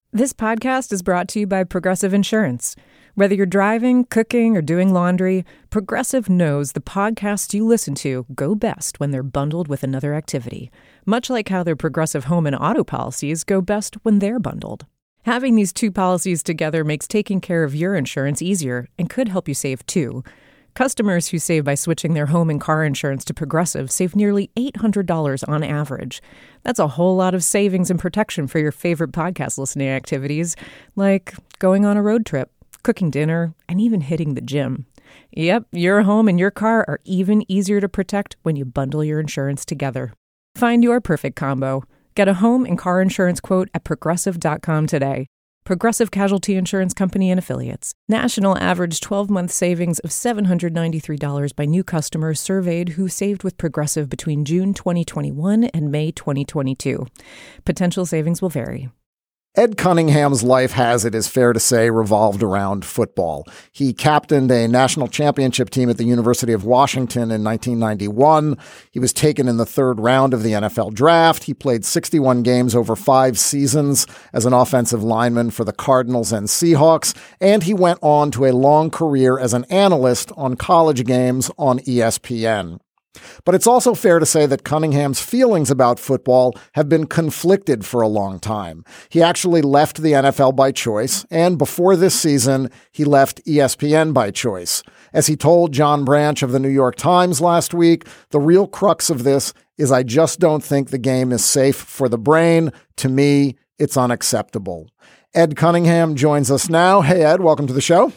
This podcast is brought to you by Progressive Insurance. Whether you're driving, cooking, or doing laundry, Progressive knows the podcasts you listen to go best when they're bundled with another activity, much like how their Progressive home and auto policies go best when they're bundled. Having these two policies together makes taking care of your insurance easier and could help you save too. Customers who save by switching their home and car insurance to Progressive save nearly eight hundred dollars on average. That's a whole lot of savings and protection for your favorite podcast listening activities, like going on a road trip, cooking dinner, and even hitting the gym. Yep, your home and your car are even easier to protect when you bundle your insurance together. Find your perfect combo. Get a home and car insurance quote at progressive dot com today. Progressive Casualty Insurance Company and Affiliates. National average twelve-month savings of seven hundred ninety-three dollars by new customers surveyed who saved with Progressive between June twenty twenty-one and May twenty twenty-two. Potential savings will vary.
Ed Cunningham's life, has it is fair to say, revolved around football. He captained a national championship team at the University of Washington in nineteen ninety-one. He was taken in the third round of the N F L draft. He played sixty-one games over five seasons as an offensive lineman for the Cardinals and Seahawks, and he went on to a long career as an analyst on college games on E S P N. But it's also fair to say that Cunningham's feelings about football have been conflicted for a long time. He actually left the N F L by choice, and before this season, he left E S P N by choice. As he told John Branch of the New York Times last week, the real crux of this is I just don't think the game is safe for the brain. To me, it's unacceptable. Ed Cunningham joins us now. Hey, Ed, welcome to the show.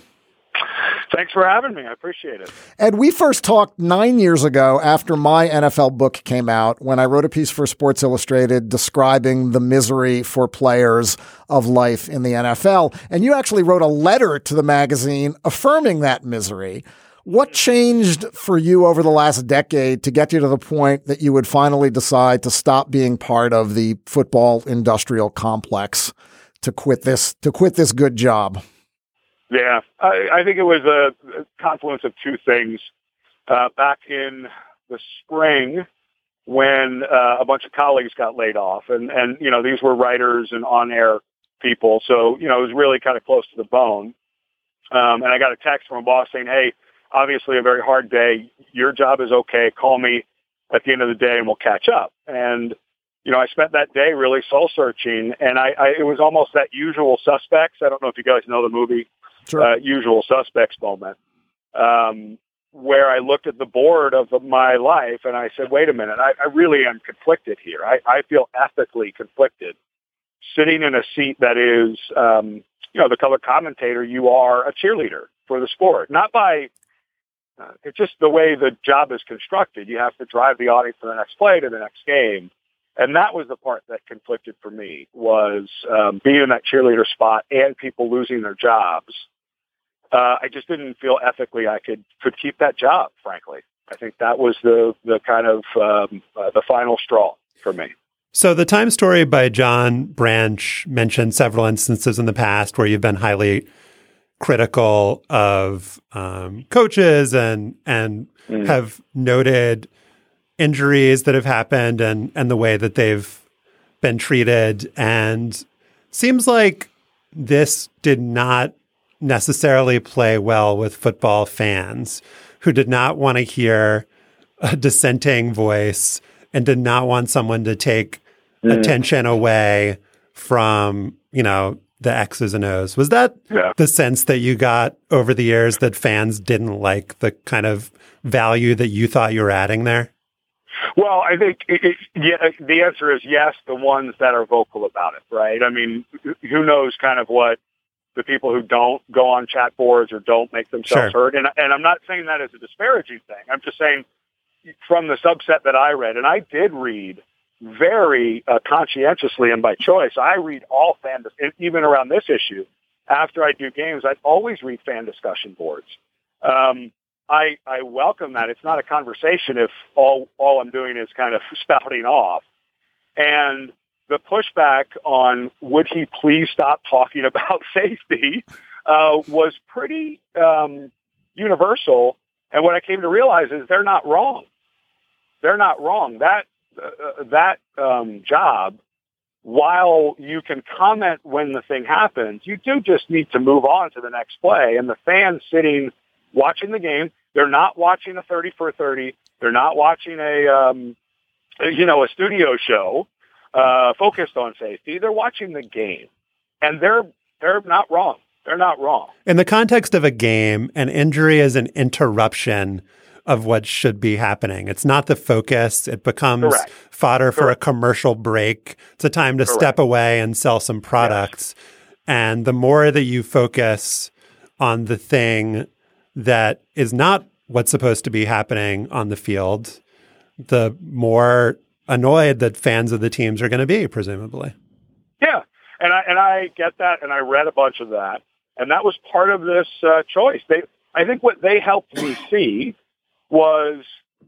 Thanks for having me. I appreciate it.
Ed, we first talked nine years ago after my N F L book came out, when I wrote a piece for Sports Illustrated describing the misery for players of life in the N F L. And you actually wrote a letter to the magazine affirming that misery. What changed for you over the last decade to get you to the point that you would finally decide to stop being part of the football industrial complex, to quit this, to quit this good job?
Yeah, I, I think it was a confluence of two things. Uh, back in the spring, when uh, a bunch of colleagues got laid off, and, and, you know, these were writers and on-air people. So, you know, it was really kind of close to the bone. Um, and I got a text from a boss saying, hey, obviously a very hard day. Your job is okay. Call me at the end of the day and we'll catch up. And, you know, I spent that day really soul searching, and I, I it was almost that Usual Suspects. I don't know if you guys know the movie. Sure. Uh, Usual Suspects moment, um, where I looked at the board of my life and I said, wait a minute, I, I really am conflicted here. I, I feel ethically conflicted. Sitting in a seat that is, um, you know, the color commentator, you are a cheerleader for the sport, not by, uh, it's just the way the job is constructed. You have to drive the audience to the next play, to the next game. And that was the part that conflicted for me, was um, being in that cheerleader spot and people losing their jobs. Uh, I just didn't feel ethically I could could keep that job, frankly. I think that was the the kind of um, uh, the final straw for me.
So the Time story by John Branch mentioned several instances in the past where you've been highly critical of um, coaches and and mm. have noted injuries that have happened and and the way that they've been treated. And seems like this did not necessarily play well with football fans who did not want to hear a dissenting voice and did not want someone to take mm. attention away from, you know, the X's and O's. Was that yeah. the sense that you got over the years, that fans didn't like the kind of value that you thought you were adding there?
Well, I think it, it, yeah, the answer is yes, the ones that are vocal about it, right? I mean, who knows kind of what the people who don't go on chat boards or don't make themselves sure. heard. And, and I'm not saying that as a disparaging thing. I'm just saying from the subset that I read, and I did read very uh, conscientiously and by choice, I read all fan, even around this issue. After I do games, I'd always read fan discussion boards. Um, I, I welcome that. It's not a conversation if all, all I'm doing is kind of spouting off. And the pushback on would he please stop talking about safety uh, was pretty um, universal. And what I came to realize is they're not wrong. They're not wrong. That uh, that um, job while you can comment when the thing happens, you do just need to move on to the next play. And the fans sitting, watching the game, they're not watching a thirty for thirty. They're not watching a, um, you know, a studio show uh, focused on safety. They're watching the game, and they're they're not wrong. They're not wrong.
In the context of a game, an injury is an interruption of what should be happening. It's not the focus. It becomes
Correct.
fodder for
Correct.
a commercial break. It's a time to
Correct.
step away and sell some products. Yes. And the more that you focus on the thing that is not what's supposed to be happening on the field, the more annoyed that fans of the teams are going to be, presumably.
Yeah, and I and I get that, and I read a bunch of that, and that was part of this uh, choice. They, I think, what they helped me see was,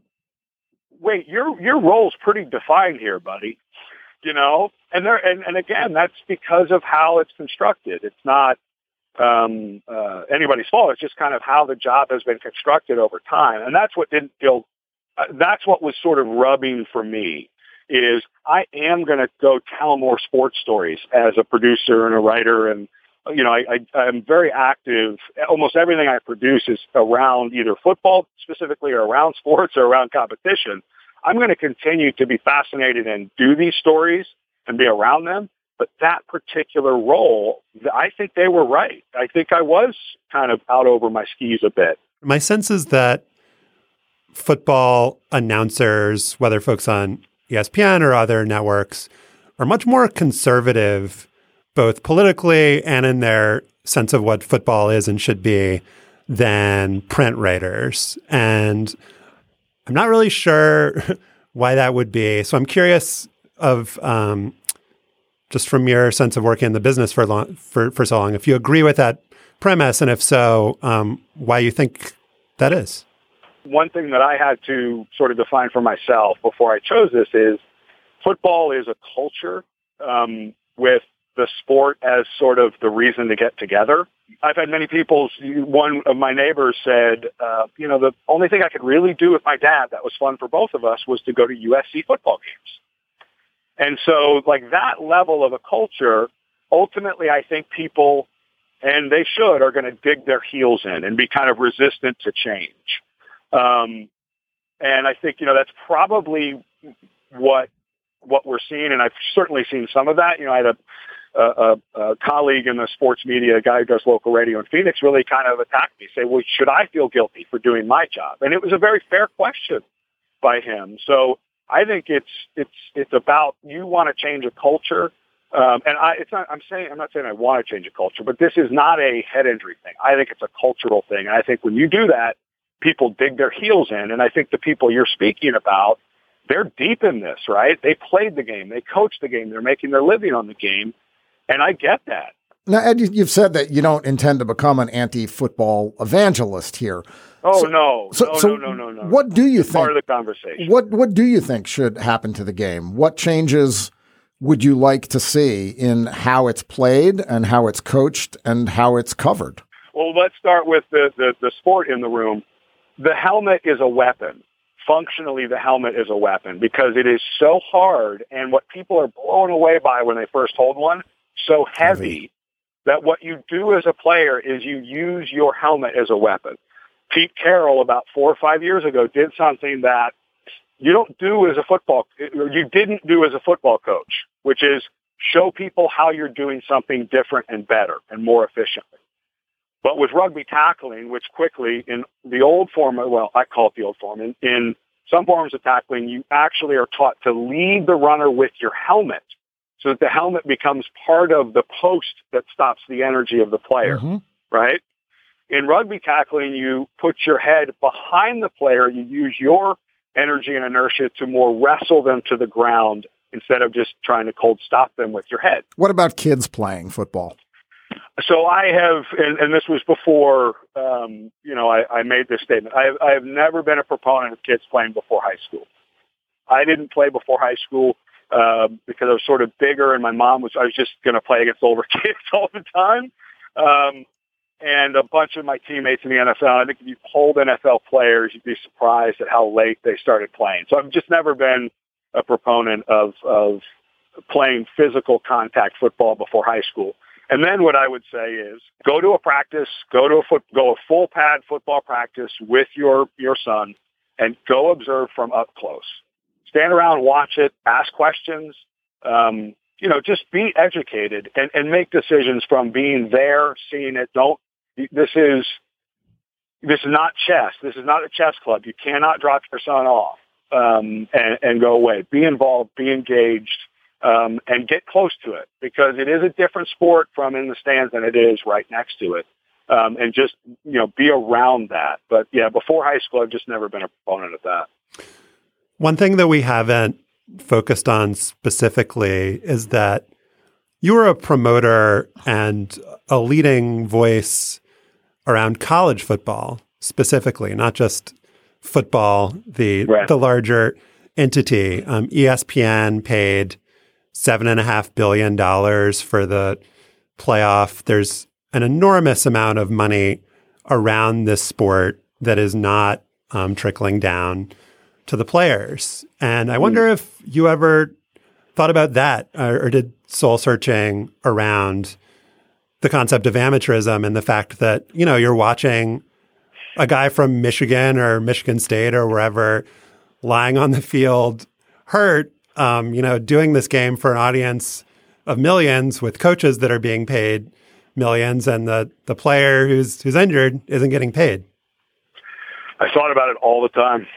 wait, your your role's pretty defined here, buddy. You know, and there, and, and again, that's because of how it's constructed. It's not um, uh, anybody's fault. It's just kind of how the job has been constructed over time, and that's what didn't feel. Uh, that's what was sort of rubbing for me. Is I am going to go tell more sports stories as a producer and a writer, and you know, I, I, I'm very active. Almost everything I produce is around either football specifically or around sports or around competition. I'm going to continue to be fascinated and do these stories and be around them. But that particular role, I think they were right. I think I was kind of out over my skis a bit.
My sense is that football announcers, whether folks on E S P N or other networks, are much more conservative both politically and in their sense of what football is and should be than print writers. And I'm not really sure why that would be. So I'm curious of, um, just from your sense of working in the business for long, for, for so long, if you agree with that premise, and if so, um, why you think that is.
One thing that I had to sort of define for myself before I chose this is football is a culture um, with the sport as sort of the reason to get together. I've had many people, one of my neighbors said, uh, you know, the only thing I could really do with my dad that was fun for both of us was to go to U S C football games. And so like that level of a culture, ultimately I think people, and they should, are going to dig their heels in and be kind of resistant to change. Um, and I think, you know, that's probably what what we're seeing, and I've certainly seen some of that. You know, I had a A, a colleague in the sports media, a guy who does local radio in Phoenix, really kind of attacked me, say, well, should I feel guilty for doing my job? And it was a very fair question by him. So I think it's it's it's about, you want to change a culture. Um, and I, it's not, I'm saying, I'm not saying I want to change a culture, but this is not a head injury thing. I think it's a cultural thing. And I think when you do that, people dig their heels in. And I think the people you're speaking about, they're deep in this, right? They played the game. They coached the game. They're making their living on the game. And I get that.
Now, Ed, you've said that you don't intend to become an anti-football evangelist here.
Oh,
so,
no.
So,
no,
so
no, no, no, no.
What do you
it's
think?
Part of the conversation.
What What do you think should happen to the game? What changes would you like to see in how it's played and how it's coached and how it's covered?
Well, let's start with the, the, the sport in the room. The helmet is a weapon. Functionally, the helmet is a weapon because it is so hard, and what people are blown away by when they first hold one, so heavy, heavy that what you do as a player is you use your helmet as a weapon. Pete Carroll, about four or five years ago, did something that you don't do as a football, you didn't do as a football coach, which is show people how you're doing something different and better and more efficiently. But with rugby tackling, which quickly in the old form, well, I call it the old form, in, in some forms of tackling, you actually are taught to lead the runner with your helmet so that the helmet becomes part of the post that stops the energy of the player, mm-hmm. right? In rugby tackling, you put your head behind the player. You use your energy and inertia to more wrestle them to the ground instead of just trying to cold stop them with your head.
What about kids playing football?
So I have, and, and this was before, um, you know, I, I made this statement. I have, I have never been a proponent of kids playing before high school. I didn't play before high school uh, because I was sort of bigger, and my mom was, I was just going to play against older kids all the time. Um, and a bunch of my teammates in the N F L, I think if you polled N F L players, you'd be surprised at how late they started playing. So I've just never been a proponent of, of playing physical contact football before high school. And then what I would say is go to a practice, go to a foot, go a full pad football practice with your, your son, and go observe from up close. Stand around, watch it, ask questions, um, you know, just be educated and, and make decisions from being there, seeing it. Don't, this is, this is not chess. This is not a chess club. You cannot drop your son off, um, and, and go away. Be involved, be engaged, um, and get close to it, because it is a different sport from in the stands than it is right next to it. Um, and just, you know, be around that. But yeah, before high school, I've just never been a proponent of that.
One thing that we haven't focused on specifically is that you were a promoter and a leading voice around college football specifically, not just football, the
right.
the larger entity. Um, E S P N paid seven and a half billion dollars for the playoff. There's an enormous amount of money around this sport that is not um, trickling down to the players. And I wonder if you ever thought about that or, or did soul searching around the concept of amateurism and the fact that, you know, you're watching a guy from Michigan or Michigan State or wherever lying on the field hurt, um, you know, doing this game for an audience of millions with coaches that are being paid millions, and the, the player who's who's injured isn't getting paid.
I thought about it all the time.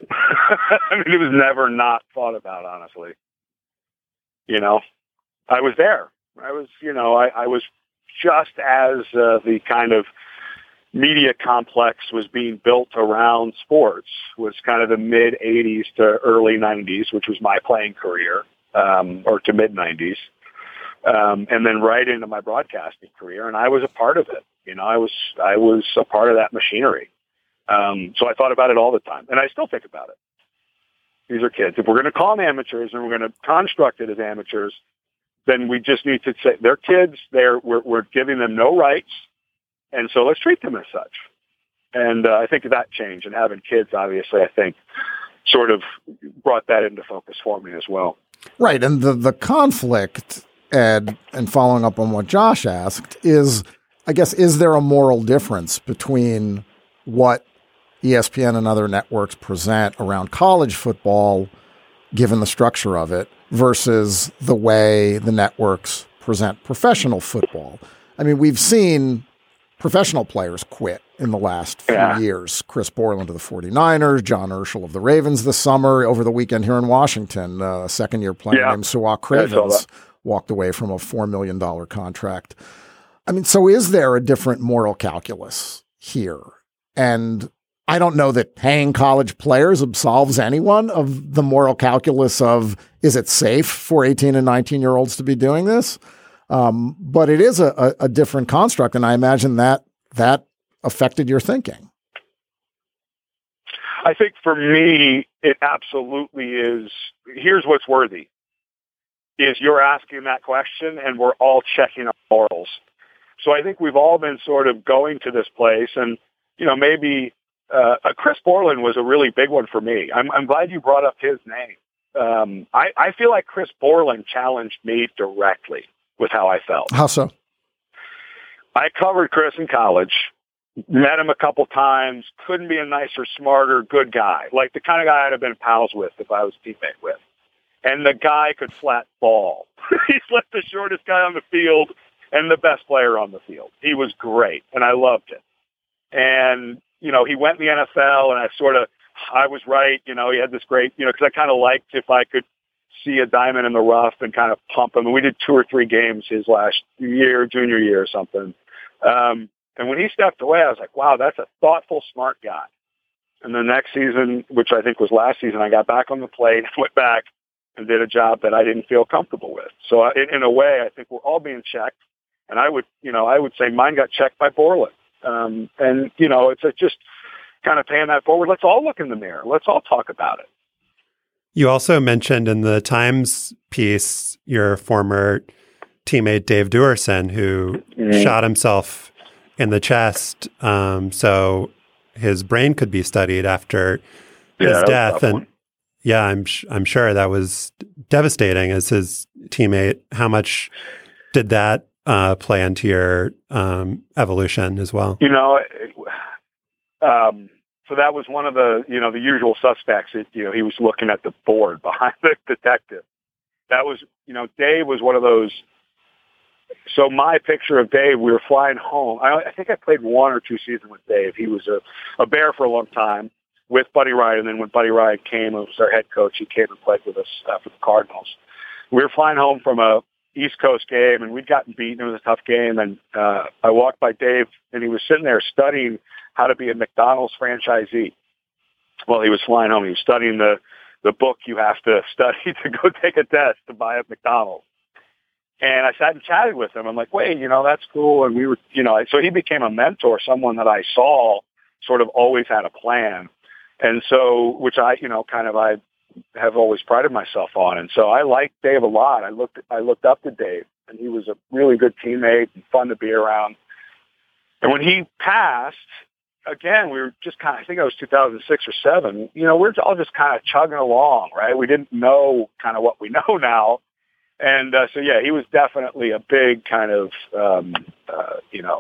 I mean, it was never not thought about, honestly. You know, I was there. I was, you know, I, I was just as uh, the kind of media complex was being built around sports, was kind of the mid eighties to early nineties, which was my playing career, um, or to mid nineties. Um, and then right into my broadcasting career. And I was a part of it. You know, I was, I was a part of that machinery. Um, so I thought about it all the time, and I still think about it. These are kids. If we're going to call them amateurs and we're going to construct it as amateurs, then we just need to say they're kids. They're, we're, we're giving them no rights. And so let's treat them as such. And uh, I think that change, and having kids, obviously, I think sort of brought that into focus for me as well.
Right. And the, the conflict, Ed, and following up on what Josh asked, is, I guess, is there a moral difference between what E S P N and other networks present around college football, given the structure of it, versus the way the networks present professional football? I mean, we've seen professional players quit in the last few
yeah.
years. Chris Borland of the forty-niners, John Urschel of the Ravens this summer. Over the weekend here in Washington, uh, a second-year player
yeah.
named Su'a Cravens walked away from a four million dollars contract. I mean, so is there a different moral calculus here? And I don't know that paying college players absolves anyone of the moral calculus of, is it safe for eighteen and nineteen-year-olds to be doing this? Um, but it is a, a, a different construct, and I imagine that that affected your thinking.
I think for me, it absolutely is. Here's what's worthy, is you're asking that question, and we're all checking our morals. So I think we've all been sort of going to this place, and, you know, maybe uh, Chris Borland was a really big one for me. I'm, I'm glad you brought up his name. Um, I, I feel like Chris Borland challenged me directly with how I felt.
How so?
I covered Chris in college, met him a couple times, couldn't be a nicer, smarter, good guy, like the kind of guy I'd have been pals with if I was a teammate with. And the guy could flat ball. He's like the shortest guy on the field and the best player on the field. He was great, and I loved it. And, you know, he went in the N F L, and I sort of, I was right, you know, he had this great, you know, because I kind of liked if I could see a diamond in the rough and kind of pump him. And we did two or three games his last year, junior year or something. Um, and when he stepped away, I was like, wow, that's a thoughtful, smart guy. And the next season, which I think was last season, I got back on the plate, went back and did a job that I didn't feel comfortable with. So uh, in, in a way, I think we're all being checked. And I would, you know, I would say mine got checked by Borland. Um, and, you know, it's a, just kind of paying that forward. Let's all look in the mirror. Let's all talk about it.
You also mentioned in the Times piece your former teammate Dave Duerson, who mm-hmm. shot himself in the chest um, so his brain could be studied after his
yeah,
death. And
one.
Yeah, I'm sh- I'm sure that was devastating as his teammate. How much did that uh, play into your um, evolution as well?
You know, um, so that was one of the, you know, the usual suspects. It, you know, he was looking at the board behind the detective. That was, you know, Dave was one of those. So my picture of Dave, we were flying home. I, I think I played one or two seasons with Dave. He was a, a Bear for a long time with Buddy Ryan. And then when Buddy Ryan came, it was our head coach. He came and played with us uh, for the Cardinals. We were flying home from a East Coast game, and we'd gotten beaten. It was a tough game. And uh, I walked by Dave, and he was sitting there studying how to be a McDonald's franchisee. Well, he was flying home. He was studying the, the book you have to study to go take a test to buy at McDonald's. And I sat and chatted with him. I'm like, wait, you know, that's cool. And we were, you know, so he became a mentor, someone that I saw sort of always had a plan. And so, which I, you know, kind of, I have always prided myself on. And so I liked Dave a lot. I looked, I looked up to Dave, and he was a really good teammate and fun to be around. And when he passed, again, we were just kind of, I think it was two thousand six or seven, you know, we're all just kind of chugging along, right? We didn't know kind of what we know now. And uh, so, yeah, he was definitely a big kind of, um, uh, you know,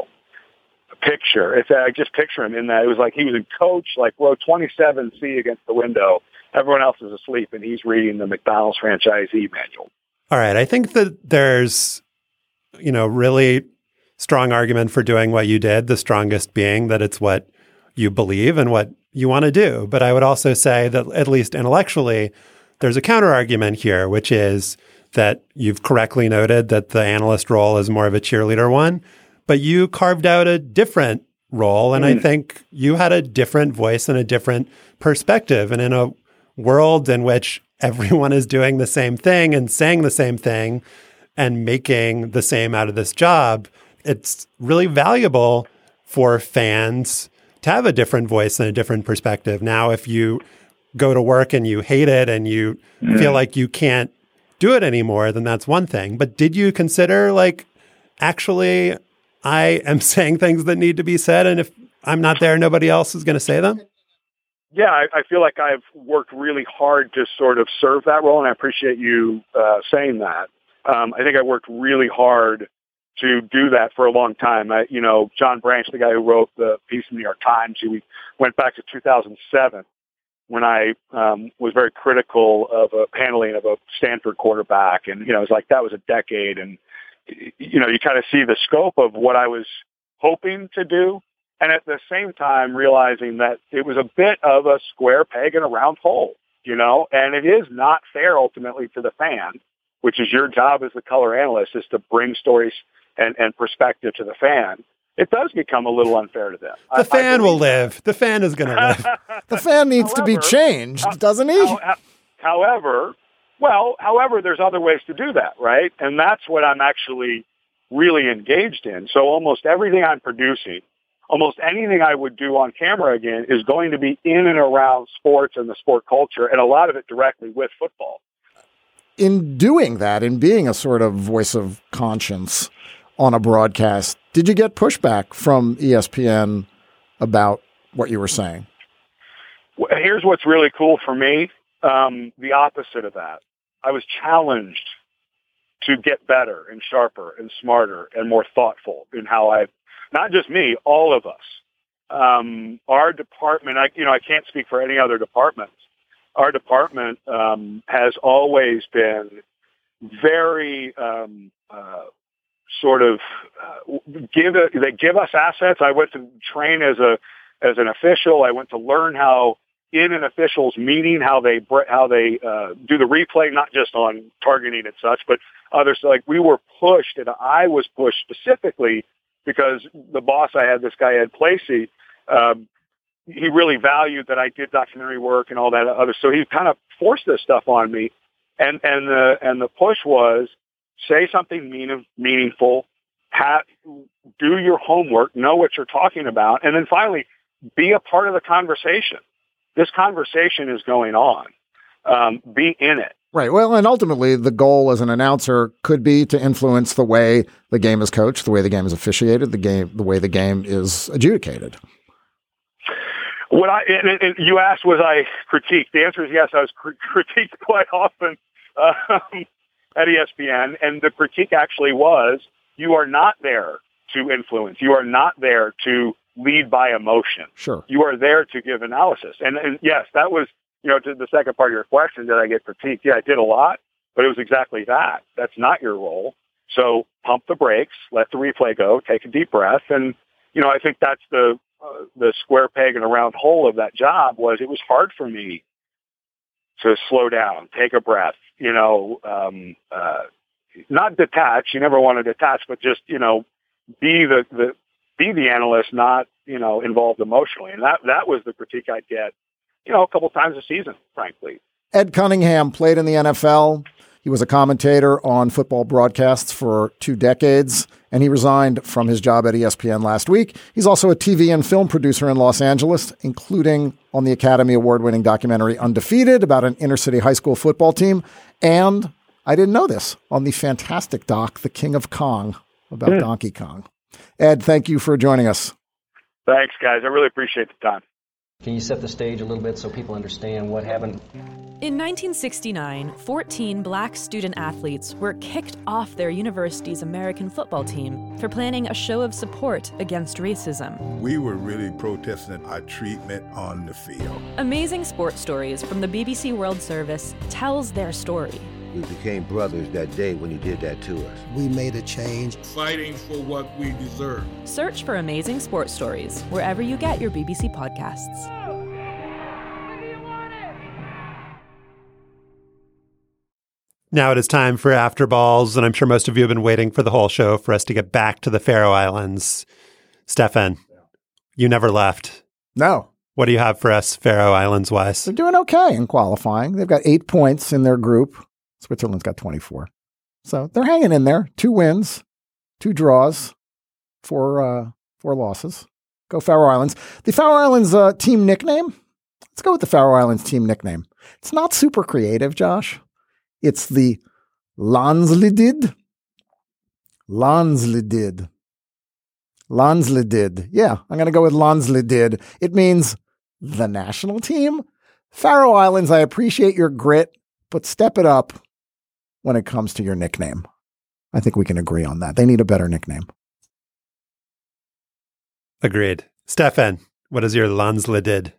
picture. It's, I just picture him in that. It was like he was a coach, like row twenty-seven C against the window. Everyone else is asleep, and he's reading the McDonald's franchisee manual.
All right. I think that there's, you know, really strong argument for doing what you did, the strongest being that it's what you believe and what you want to do. But I would also say that at least intellectually, there's a counter argument here, which is that you've correctly noted that the analyst role is more of a cheerleader one, but you carved out a different role. And mm. I think you had a different voice and a different perspective. And in a world in which everyone is doing the same thing and saying the same thing and making the same out of this job, it's really valuable for fans to have a different voice and a different perspective. Now, if you go to work and you hate it and you mm. feel like you can't do it anymore, then that's one thing. But did you consider, like, actually, I am saying things that need to be said, and if I'm not there, nobody else is going to say them?
Yeah, I, I feel like I've worked really hard to sort of serve that role, and I appreciate you uh, saying that. Um, I think I worked really hard to do that for a long time. I, you know, John Branch, the guy who wrote the piece in the New York Times, we went back to two thousand seven. When I um, was very critical of a handling of a Stanford quarterback. And, you know, it was like that was a decade. And, you know, you kind of see the scope of what I was hoping to do. And at the same time, realizing that it was a bit of a square peg in a round hole, you know, and it is not fair ultimately to the fan, which is your job as the color analyst, is to bring stories and, and perspective to the fan. It does become a little unfair to them.
The I, fan I will live. That. The fan is going to live.
The fan needs however, to be changed, uh, doesn't he?
How, however, well, however, there's other ways to do that, right? And that's what I'm actually really engaged in. So almost everything I'm producing, almost anything I would do on camera again, is going to be in and around sports and the sport culture, and a lot of it directly with football.
In doing that, in being a sort of voice of conscience on a broadcast, did you get pushback from E S P N about what you were saying?
Well, here's what's really cool for me. Um, the opposite of that. I was challenged to get better and sharper and smarter and more thoughtful in how I, not just me, all of us. Um, our department, I, you know, I can't speak for any other departments. Our department um, has always been very um, uh, sort of uh, give a, they give us assets. I went to train as a as an official. I went to learn how in an official's meeting how they how they uh, do the replay, not just on targeting and such, but others. Like we were pushed, and I was pushed specifically because the boss I had, this guy Ed Placey, um, he really valued that I did documentary work and all that other. So he kind of forced this stuff on me, and and the and the push was, say something mean, meaningful, have, do your homework, know what you're talking about, and then finally, be a part of the conversation. This conversation is going on. Um, be in it.
Right. Well, and ultimately, the goal as an announcer could be to influence the way the game is coached, the way the game is officiated, the game, the way the game is adjudicated.
What I and, and you asked, was I critiqued? The answer is yes. I was cr- critiqued quite often um, at E S P N, and the critique actually was, you are not there to influence. You are not there to lead by emotion.
Sure.
You are there to give analysis. And, and yes, that was, you know, to the second part of your question, did I get critiqued? Yeah, I did a lot, but it was exactly that. That's not your role. So pump the brakes, let the replay go, take a deep breath. And, you know, I think that's the, uh, the square peg in a round hole of that job. Was it was hard for me to slow down, take a breath, you know, um, uh, not detach. You never want to detach, but just, you know, be the, the, be the analyst, not, you know, involved emotionally. And that, that was the critique I'd get, you know, a couple times a season, frankly.
Ed Cunningham played in the N F L. He was a commentator on football broadcasts for two decades, and he resigned from his job at E S P N last week. He's also a T V and film producer in Los Angeles, including on the Academy Award-winning documentary Undefeated about an inner-city high school football team. And I didn't know this, on the fantastic doc, The King of Kong, about mm. Donkey Kong. Ed, thank you for joining us.
Thanks, guys. I really appreciate the time.
Can you set the stage a little bit so people understand what happened?
In nineteen sixty-nine, fourteen black student athletes were kicked off their university's American football team for planning a show of support against racism.
We were really protesting our treatment on the field.
Amazing Sports Stories from the B B C World Service tells their story.
We became brothers that day when he did that to us.
We made a change.
Fighting for what we deserve.
Search for Amazing Sports Stories wherever you get your B B C podcasts.
Now it is time for After Balls, and I'm sure most of you have been waiting for the whole show for us to get back to the Faroe Islands. Stefan, you never left.
No.
What do you have for us, Faroe Islands-wise?
They're doing okay in qualifying. They've got eight points in their group. Switzerland's got twenty-four. So they're hanging in there. Two wins, two draws, four, uh, four losses. Go Faroe Islands. The Faroe Islands uh, team nickname? Let's go with the Faroe Islands team nickname. It's not super creative, Josh. It's the Landslidid. Landslidid. Landslidid. Yeah, I'm going to go with Landslidid. It means the national team. Faroe Islands, I appreciate your grit, but step it up when it comes to your nickname. I think we can agree on that. They need a better nickname.
Agreed. Stefan, what is your Landslidid?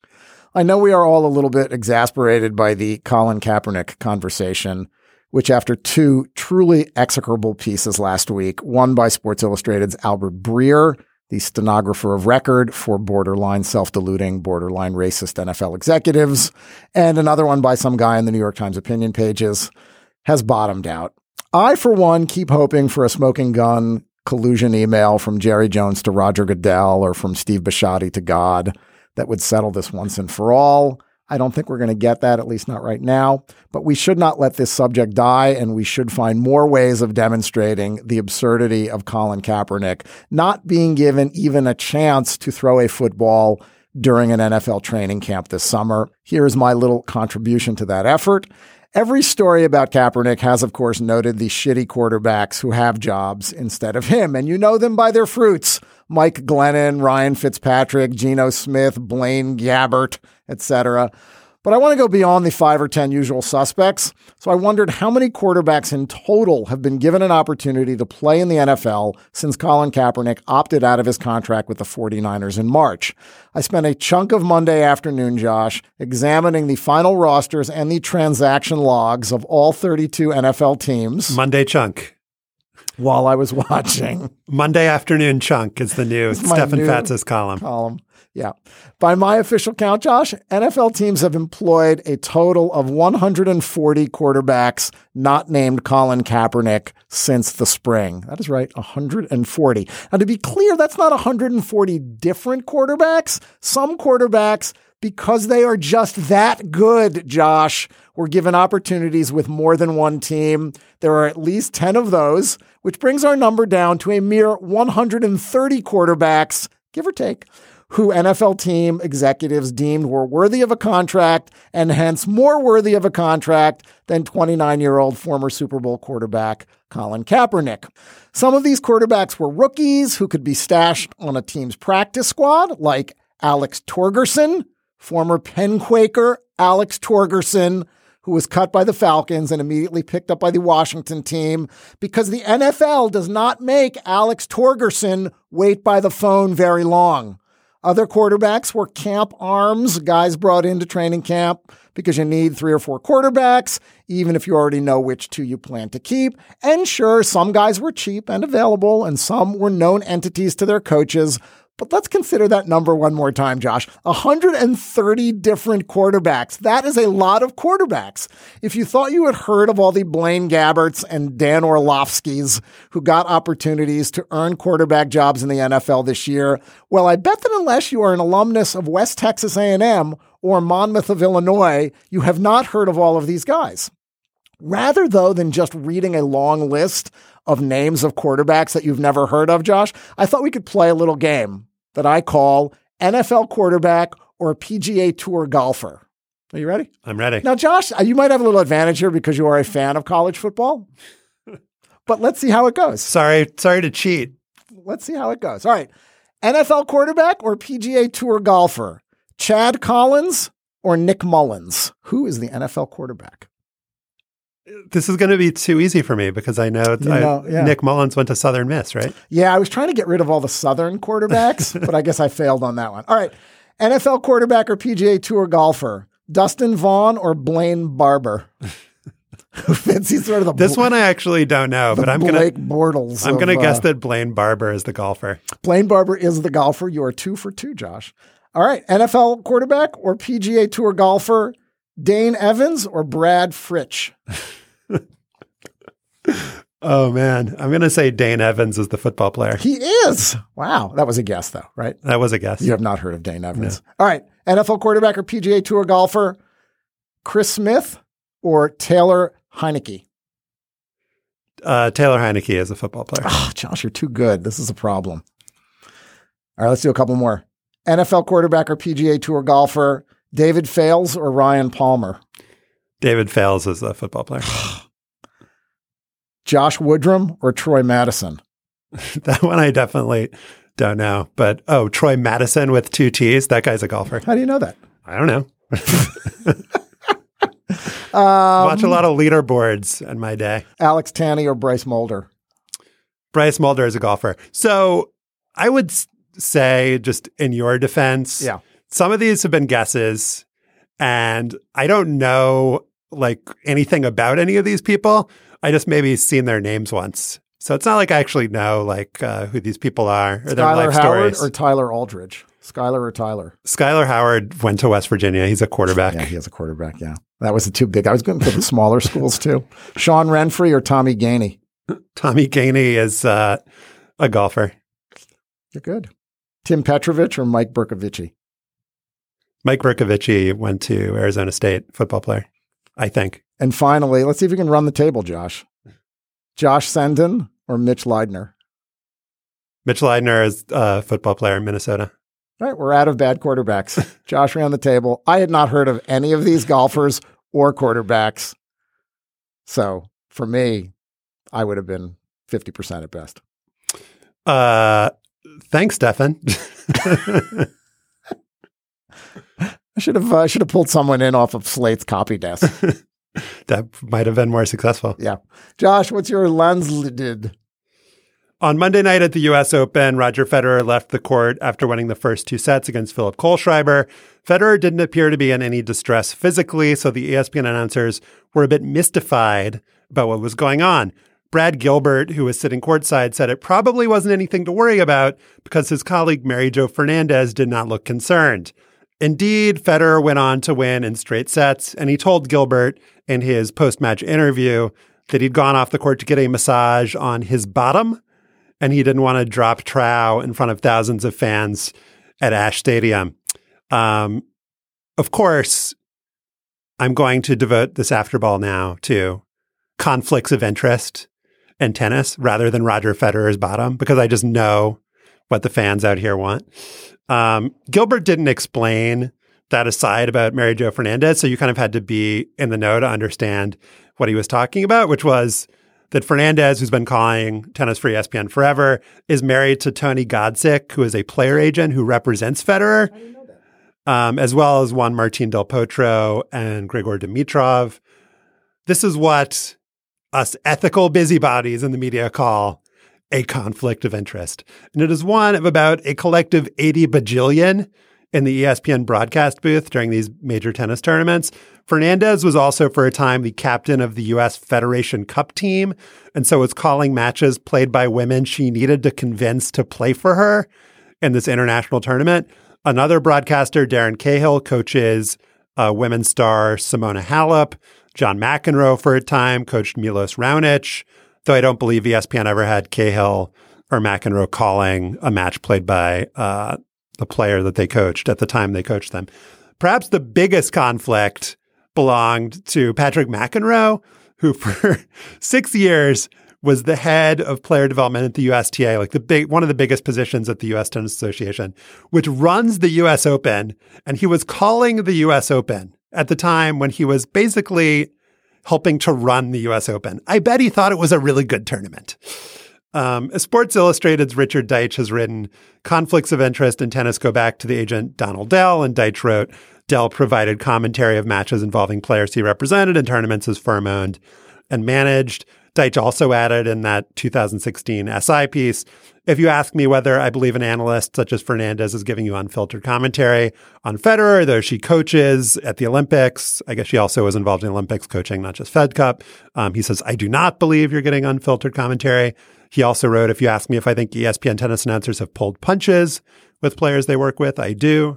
I know we are all a little bit exasperated by the Colin Kaepernick conversation, which after two truly execrable pieces last week, one by Sports Illustrated's Albert Breer, the stenographer of record for borderline self-deluding, borderline racist N F L executives, and another one by some guy in the New York Times opinion pages, has bottomed out. I, for one, keep hoping for a smoking gun collusion email from Jerry Jones to Roger Goodell or from Steve Bisciotti to God that would settle this once and for all. I don't think we're going to get that, at least not right now. But we should not let this subject die, and we should find more ways of demonstrating the absurdity of Colin Kaepernick not being given even a chance to throw a football during an N F L training camp this summer. Here's my little contribution to that effort. Every story about Kaepernick has, of course, noted the shitty quarterbacks who have jobs instead of him, and you know them by their fruits. Mike Glennon, Ryan Fitzpatrick, Geno Smith, Blaine Gabbert, et cetera. But I want to go beyond the five or ten usual suspects. So I wondered how many quarterbacks in total have been given an opportunity to play in the N F L since Colin Kaepernick opted out of his contract with the forty-niners in March. I spent a chunk of Monday afternoon, Josh, examining the final rosters and the transaction logs of all thirty-two N F L teams.
Monday chunk.
While I was watching.
Monday afternoon chunk is the new Stefan Fatz's column.
column. Yeah. By my official count, Josh, N F L teams have employed a total of one hundred forty quarterbacks not named Colin Kaepernick since the spring. That is right, one hundred forty. Now, to be clear, that's not one hundred forty different quarterbacks. Some quarterbacks, because they are just that good, Josh, were given opportunities with more than one team. There are at least ten of those, which brings our number down to a mere one hundred thirty quarterbacks, give or take, who N F L team executives deemed were worthy of a contract and hence more worthy of a contract than twenty-nine-year-old former Super Bowl quarterback Colin Kaepernick. Some of these quarterbacks were rookies who could be stashed on a team's practice squad, like Alex Torgerson, former Penn Quaker Alex Torgerson, who was cut by the Falcons and immediately picked up by the Washington team because the N F L does not make Alex Torgerson wait by the phone very long. Other quarterbacks were camp arms, guys brought into training camp because you need three or four quarterbacks, even if you already know which two you plan to keep. And sure, some guys were cheap and available, and some were known entities to their coaches. But let's consider that number one more time, Josh. one hundred thirty different quarterbacks. That is a lot of quarterbacks. If you thought you had heard of all the Blaine Gabberts and Dan Orlovskis who got opportunities to earn quarterback jobs in the N F L this year, well, I bet that unless you are an alumnus of West Texas A and M or Monmouth of Illinois, you have not heard of all of these guys. Rather, though, than just reading a long list of names of quarterbacks that you've never heard of, Josh, I thought we could play a little game that I call N F L quarterback or P G A Tour golfer. Are you ready?
I'm ready.
Now, Josh, you might have a little advantage here because you are a fan of college football, but let's see how it goes.
Sorry, sorry to cheat.
Let's see how it goes. All right. N F L quarterback or P G A Tour golfer? Chad Collins or Nick Mullins? Who is the N F L quarterback?
This is going to be too easy for me because I know,
You know,
I,
yeah.
Nick Mullins went to Southern Miss, right?
Yeah, I was trying to get rid of all the Southern quarterbacks, but I guess I failed on that one. All right. N F L quarterback or P G A Tour golfer? Dustin Vaughn or Blaine Barber? Who fits? He's sort of the
This one I actually don't know, but I'm going
Blake
to
Bortles.
I'm going to
of,
guess
uh,
that Blaine Barber is the golfer.
Blaine Barber is the golfer. You are two for two, Josh. All right. N F L quarterback or P G A Tour golfer? Dane Evans or Brad Fritsch?
Oh, man. I'm going to say Dane Evans is the football player.
He is. Wow. That was a guess, though, right?
That was a guess.
You have not heard of Dane Evans. No. All right. N F L quarterback or P G A Tour golfer? Chris Smith or Taylor Heineke?
Uh, Taylor Heineke is a football player.
Oh, Josh, you're too good. This is a problem. All right. Let's do a couple more. N F L quarterback or P G A Tour golfer? David Fales or Ryan Palmer?
David Fales is a football player.
Josh Woodrum or Troy Madison?
That one I definitely don't know. But, oh, Troy Madison with two T's. That guy's a golfer.
How do you know that?
I don't know.
um,
Watch a lot of leaderboards in my day.
Alex Tanney or Bryce Mulder?
Bryce Mulder is a golfer. So I would s- say, just in your defense,
yeah.
some of these have been guesses, and I don't know like anything about any of these people. I just maybe seen their names once. So it's not like I actually know like uh, who these people are or their
Skylar
life
Howard
stories.
or Tyler Aldridge? Skylar or Tyler?
Skylar Howard went to West Virginia. He's a quarterback.
Yeah, he is a quarterback, yeah. That was the two big. I was going for the smaller schools too. Sean Renfrey or Tommy Gainey?
Tommy Gainey is uh, a golfer.
You're good. Tim Petrovich or Mike Bercovici?
Mike Bercovici went to Arizona State, football player, I think.
And finally, let's see if you can run the table, Josh. Josh Senden or Mitch Leidner?
Mitch Leidner is a football player in Minnesota.
All right, we're out of bad quarterbacks. Josh ran the table. I had not heard of any of these golfers or quarterbacks. So for me, I would have been fifty percent at best.
Uh, thanks, Stefan.
I should have uh, should have pulled someone in off of Slate's copy desk.
That might have been more successful.
Yeah. Josh, what's your landslid?
On Monday night at the U S Open, Roger Federer left the court after winning the first two sets against Philip Kohlschreiber. Federer didn't appear to be in any distress physically, so the E S P N announcers were a bit mystified about what was going on. Brad Gilbert, who was sitting courtside, said it probably wasn't anything to worry about because his colleague Mary Jo Fernandez did not look concerned. Indeed, Federer went on to win in straight sets, and he told Gilbert in his post-match interview that he'd gone off the court to get a massage on his bottom, and he didn't want to drop trow in front of thousands of fans at Ash Stadium. Um, of course, I'm going to devote this afterball now to conflicts of interest in tennis rather than Roger Federer's bottom, because I just know what the fans out here want. Um, Gilbert didn't explain that aside about Mary Jo Fernandez, so you kind of had to be in the know to understand what he was talking about, which was that Fernandez, who's been calling tennis for E S P N forever, is married to Tony Godsick, who is a player agent who represents Federer, I didn't know that. Um, as well as Juan Martín del Potro and Grigor Dimitrov. This is what us ethical busybodies in the media call a conflict of interest. And it is one of about a collective eighty bajillion in the E S P N broadcast booth during these major tennis tournaments. Fernandez was also for a time the captain of the U S Federation Cup team, and so was calling matches played by women she needed to convince to play for her in this international tournament. Another broadcaster, Darren Cahill, coaches uh, women's star Simona Halep. John McEnroe for a time coached Milos Raonic, though I don't believe E S P N ever had Cahill or McEnroe calling a match played by uh, the player that they coached at the time they coached them. Perhaps the biggest conflict belonged to Patrick McEnroe, who for six years was the head of player development at the U S T A, like the big one of the biggest positions at the U S Tennis Association, which runs the U S Open. And he was calling the U S Open at the time when he was basically helping to run the U S Open. I bet he thought it was a really good tournament. Um, Sports Illustrated's Richard Deitch has written, conflicts of interest in tennis go back to the agent Donald Dell, and Deitch wrote, Dell provided commentary of matches involving players he represented in tournaments his firm owned and managed. Deitch also added in that two thousand sixteen S I piece, if you ask me whether I believe an analyst such as Fernandez is giving you unfiltered commentary on Federer, though she coaches at the Olympics, I guess she also was involved in Olympics coaching, not just Fed Cup. Um, he says, I do not believe you're getting unfiltered commentary. He also wrote, if you ask me if I think E S P N tennis announcers have pulled punches with players they work with, I do.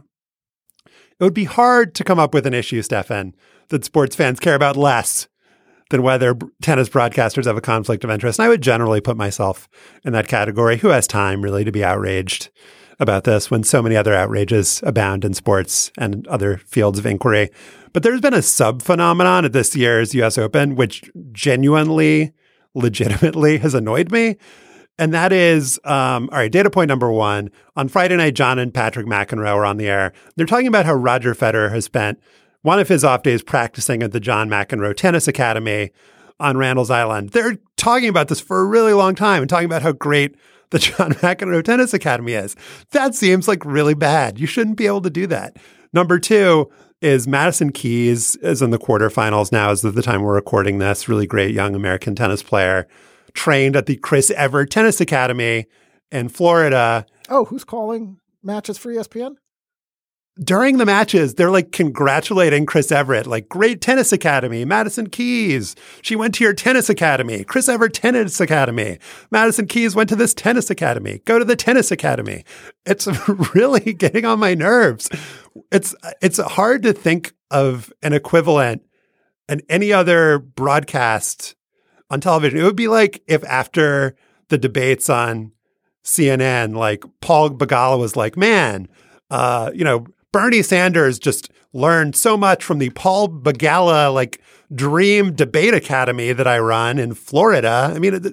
It would be hard to come up with an issue, Stefan, that sports fans care about less than whether tennis broadcasters have a conflict of interest. And I would generally put myself in that category. Who has time really to be outraged about this when so many other outrages abound in sports and other fields of inquiry? But there's been a sub-phenomenon at this year's U S Open, which genuinely, legitimately has annoyed me. And that is, um, all right, data point number one. On Friday night, John and Patrick McEnroe were on the air. They're talking about how Roger Federer has spent one of his off days practicing at the John McEnroe Tennis Academy on Randall's Island. They're talking about this for a really long time and talking about how great the John McEnroe Tennis Academy is. That seems like really bad. You shouldn't be able to do that. Number two is Madison Keys is in the quarterfinals now as of the time we're recording this. Really great young American tennis player, trained at the Chris Evert Tennis Academy in Florida.
Oh, who's calling matches for E S P N?
During the matches, they're like congratulating Chris Evert, like, great tennis academy, Madison Keys. She went to your tennis academy, Chris Evert Tennis Academy. Madison Keys went to this tennis academy. Go to the tennis academy. It's really getting on my nerves. It's it's hard to think of an equivalent in any other broadcast on television. It would be like if after the debates on C N N, like Paul Begala was like, man, uh, you know, Bernie Sanders just learned so much from the Paul Begala like dream debate academy that I run in Florida. I mean,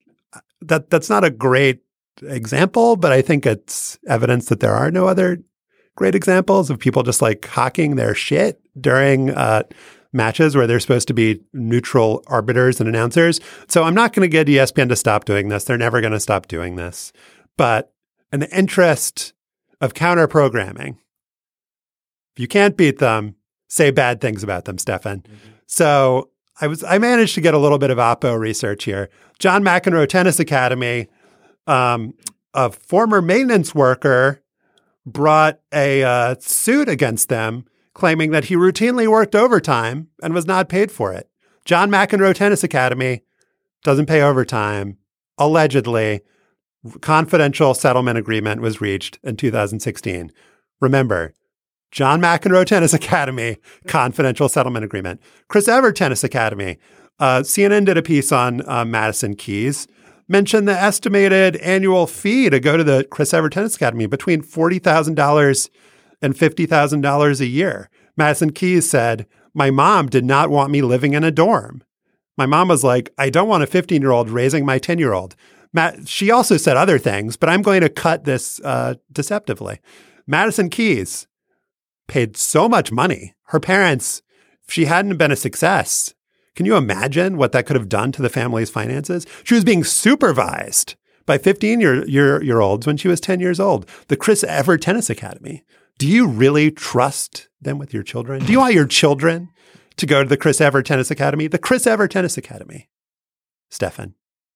that that's not a great example, but I think it's evidence that there are no other great examples of people just like hawking their shit during uh, matches where they're supposed to be neutral arbiters and announcers. So I'm not going to get E S P N to stop doing this. They're never going to stop doing this. But in the interest of counter programming, if you can't beat them, say bad things about them, Stefan. Mm-hmm. So I was I managed to get a little bit of Oppo research here. John McEnroe Tennis Academy, um, a former maintenance worker brought a uh, suit against them, claiming that he routinely worked overtime and was not paid for it. John McEnroe Tennis Academy doesn't pay overtime. Allegedly, confidential settlement agreement was reached in two thousand sixteen. Remember, John McEnroe Tennis Academy, confidential settlement agreement. Chris Evert Tennis Academy. Uh, C N N did a piece on uh, Madison Keys, mentioned the estimated annual fee to go to the Chris Evert Tennis Academy between forty thousand dollars and fifty thousand dollars a year. Madison Keys said, my mom did not want me living in a dorm. My mom was like, I don't want a fifteen-year-old raising my ten-year-old. Matt, she also said other things, but I'm going to cut this uh, deceptively. Madison Keys paid so much money. Her parents, if she hadn't been a success, Can you imagine what that could have done to the family's finances? She was being supervised by fifteen-year-olds when she was ten years old. The Chris Evert Tennis Academy. Do you really trust them with your children? Do you want your children to go to the Chris Evert Tennis Academy? The Chris Evert Tennis Academy. Stefan.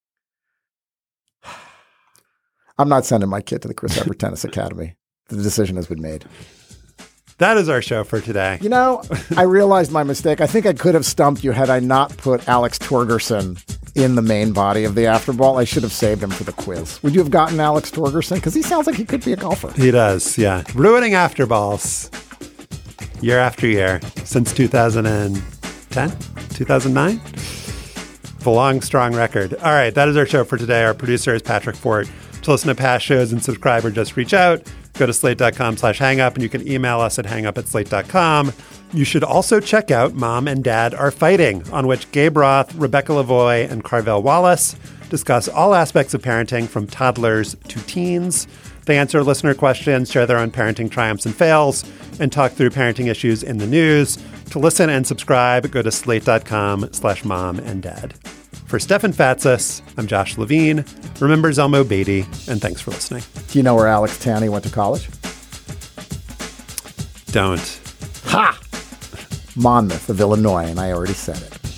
I'm not sending my kid to the Chris Evert Tennis Academy. The decision has been made.
That is our show for today.
You know, I realized my mistake. I think I could have stumped you had I not put Alex Torgerson in the main body of the Afterball. I should have saved him for the quiz. Would you have gotten Alex Torgerson? Because he sounds like he could be a golfer.
He does, yeah. Ruining Afterballs year after year since two thousand ten, two thousand nine. A long, strong record. All right, that is our show for today. Our producer is Patrick Fort. To listen to past shows and subscribe or just reach out, go to slate.com slash hangup, and you can email us at hangup at slate dot com. You should also check out Mom and Dad Are Fighting, on which Gabe Roth, Rebecca Lavoie, and Carvel Wallace discuss all aspects of parenting from toddlers to teens. They answer listener questions, share their own parenting triumphs and fails, and talk through parenting issues in the news. To listen and subscribe, go to slate.com slash mom and dad. For Stefan Fatsis, I'm Josh Levine. Remember Zelmo Beatty, and thanks for listening.
Do you know where Alex Tanny went to college?
Don't.
Ha! Monmouth of Illinois, and I already said it.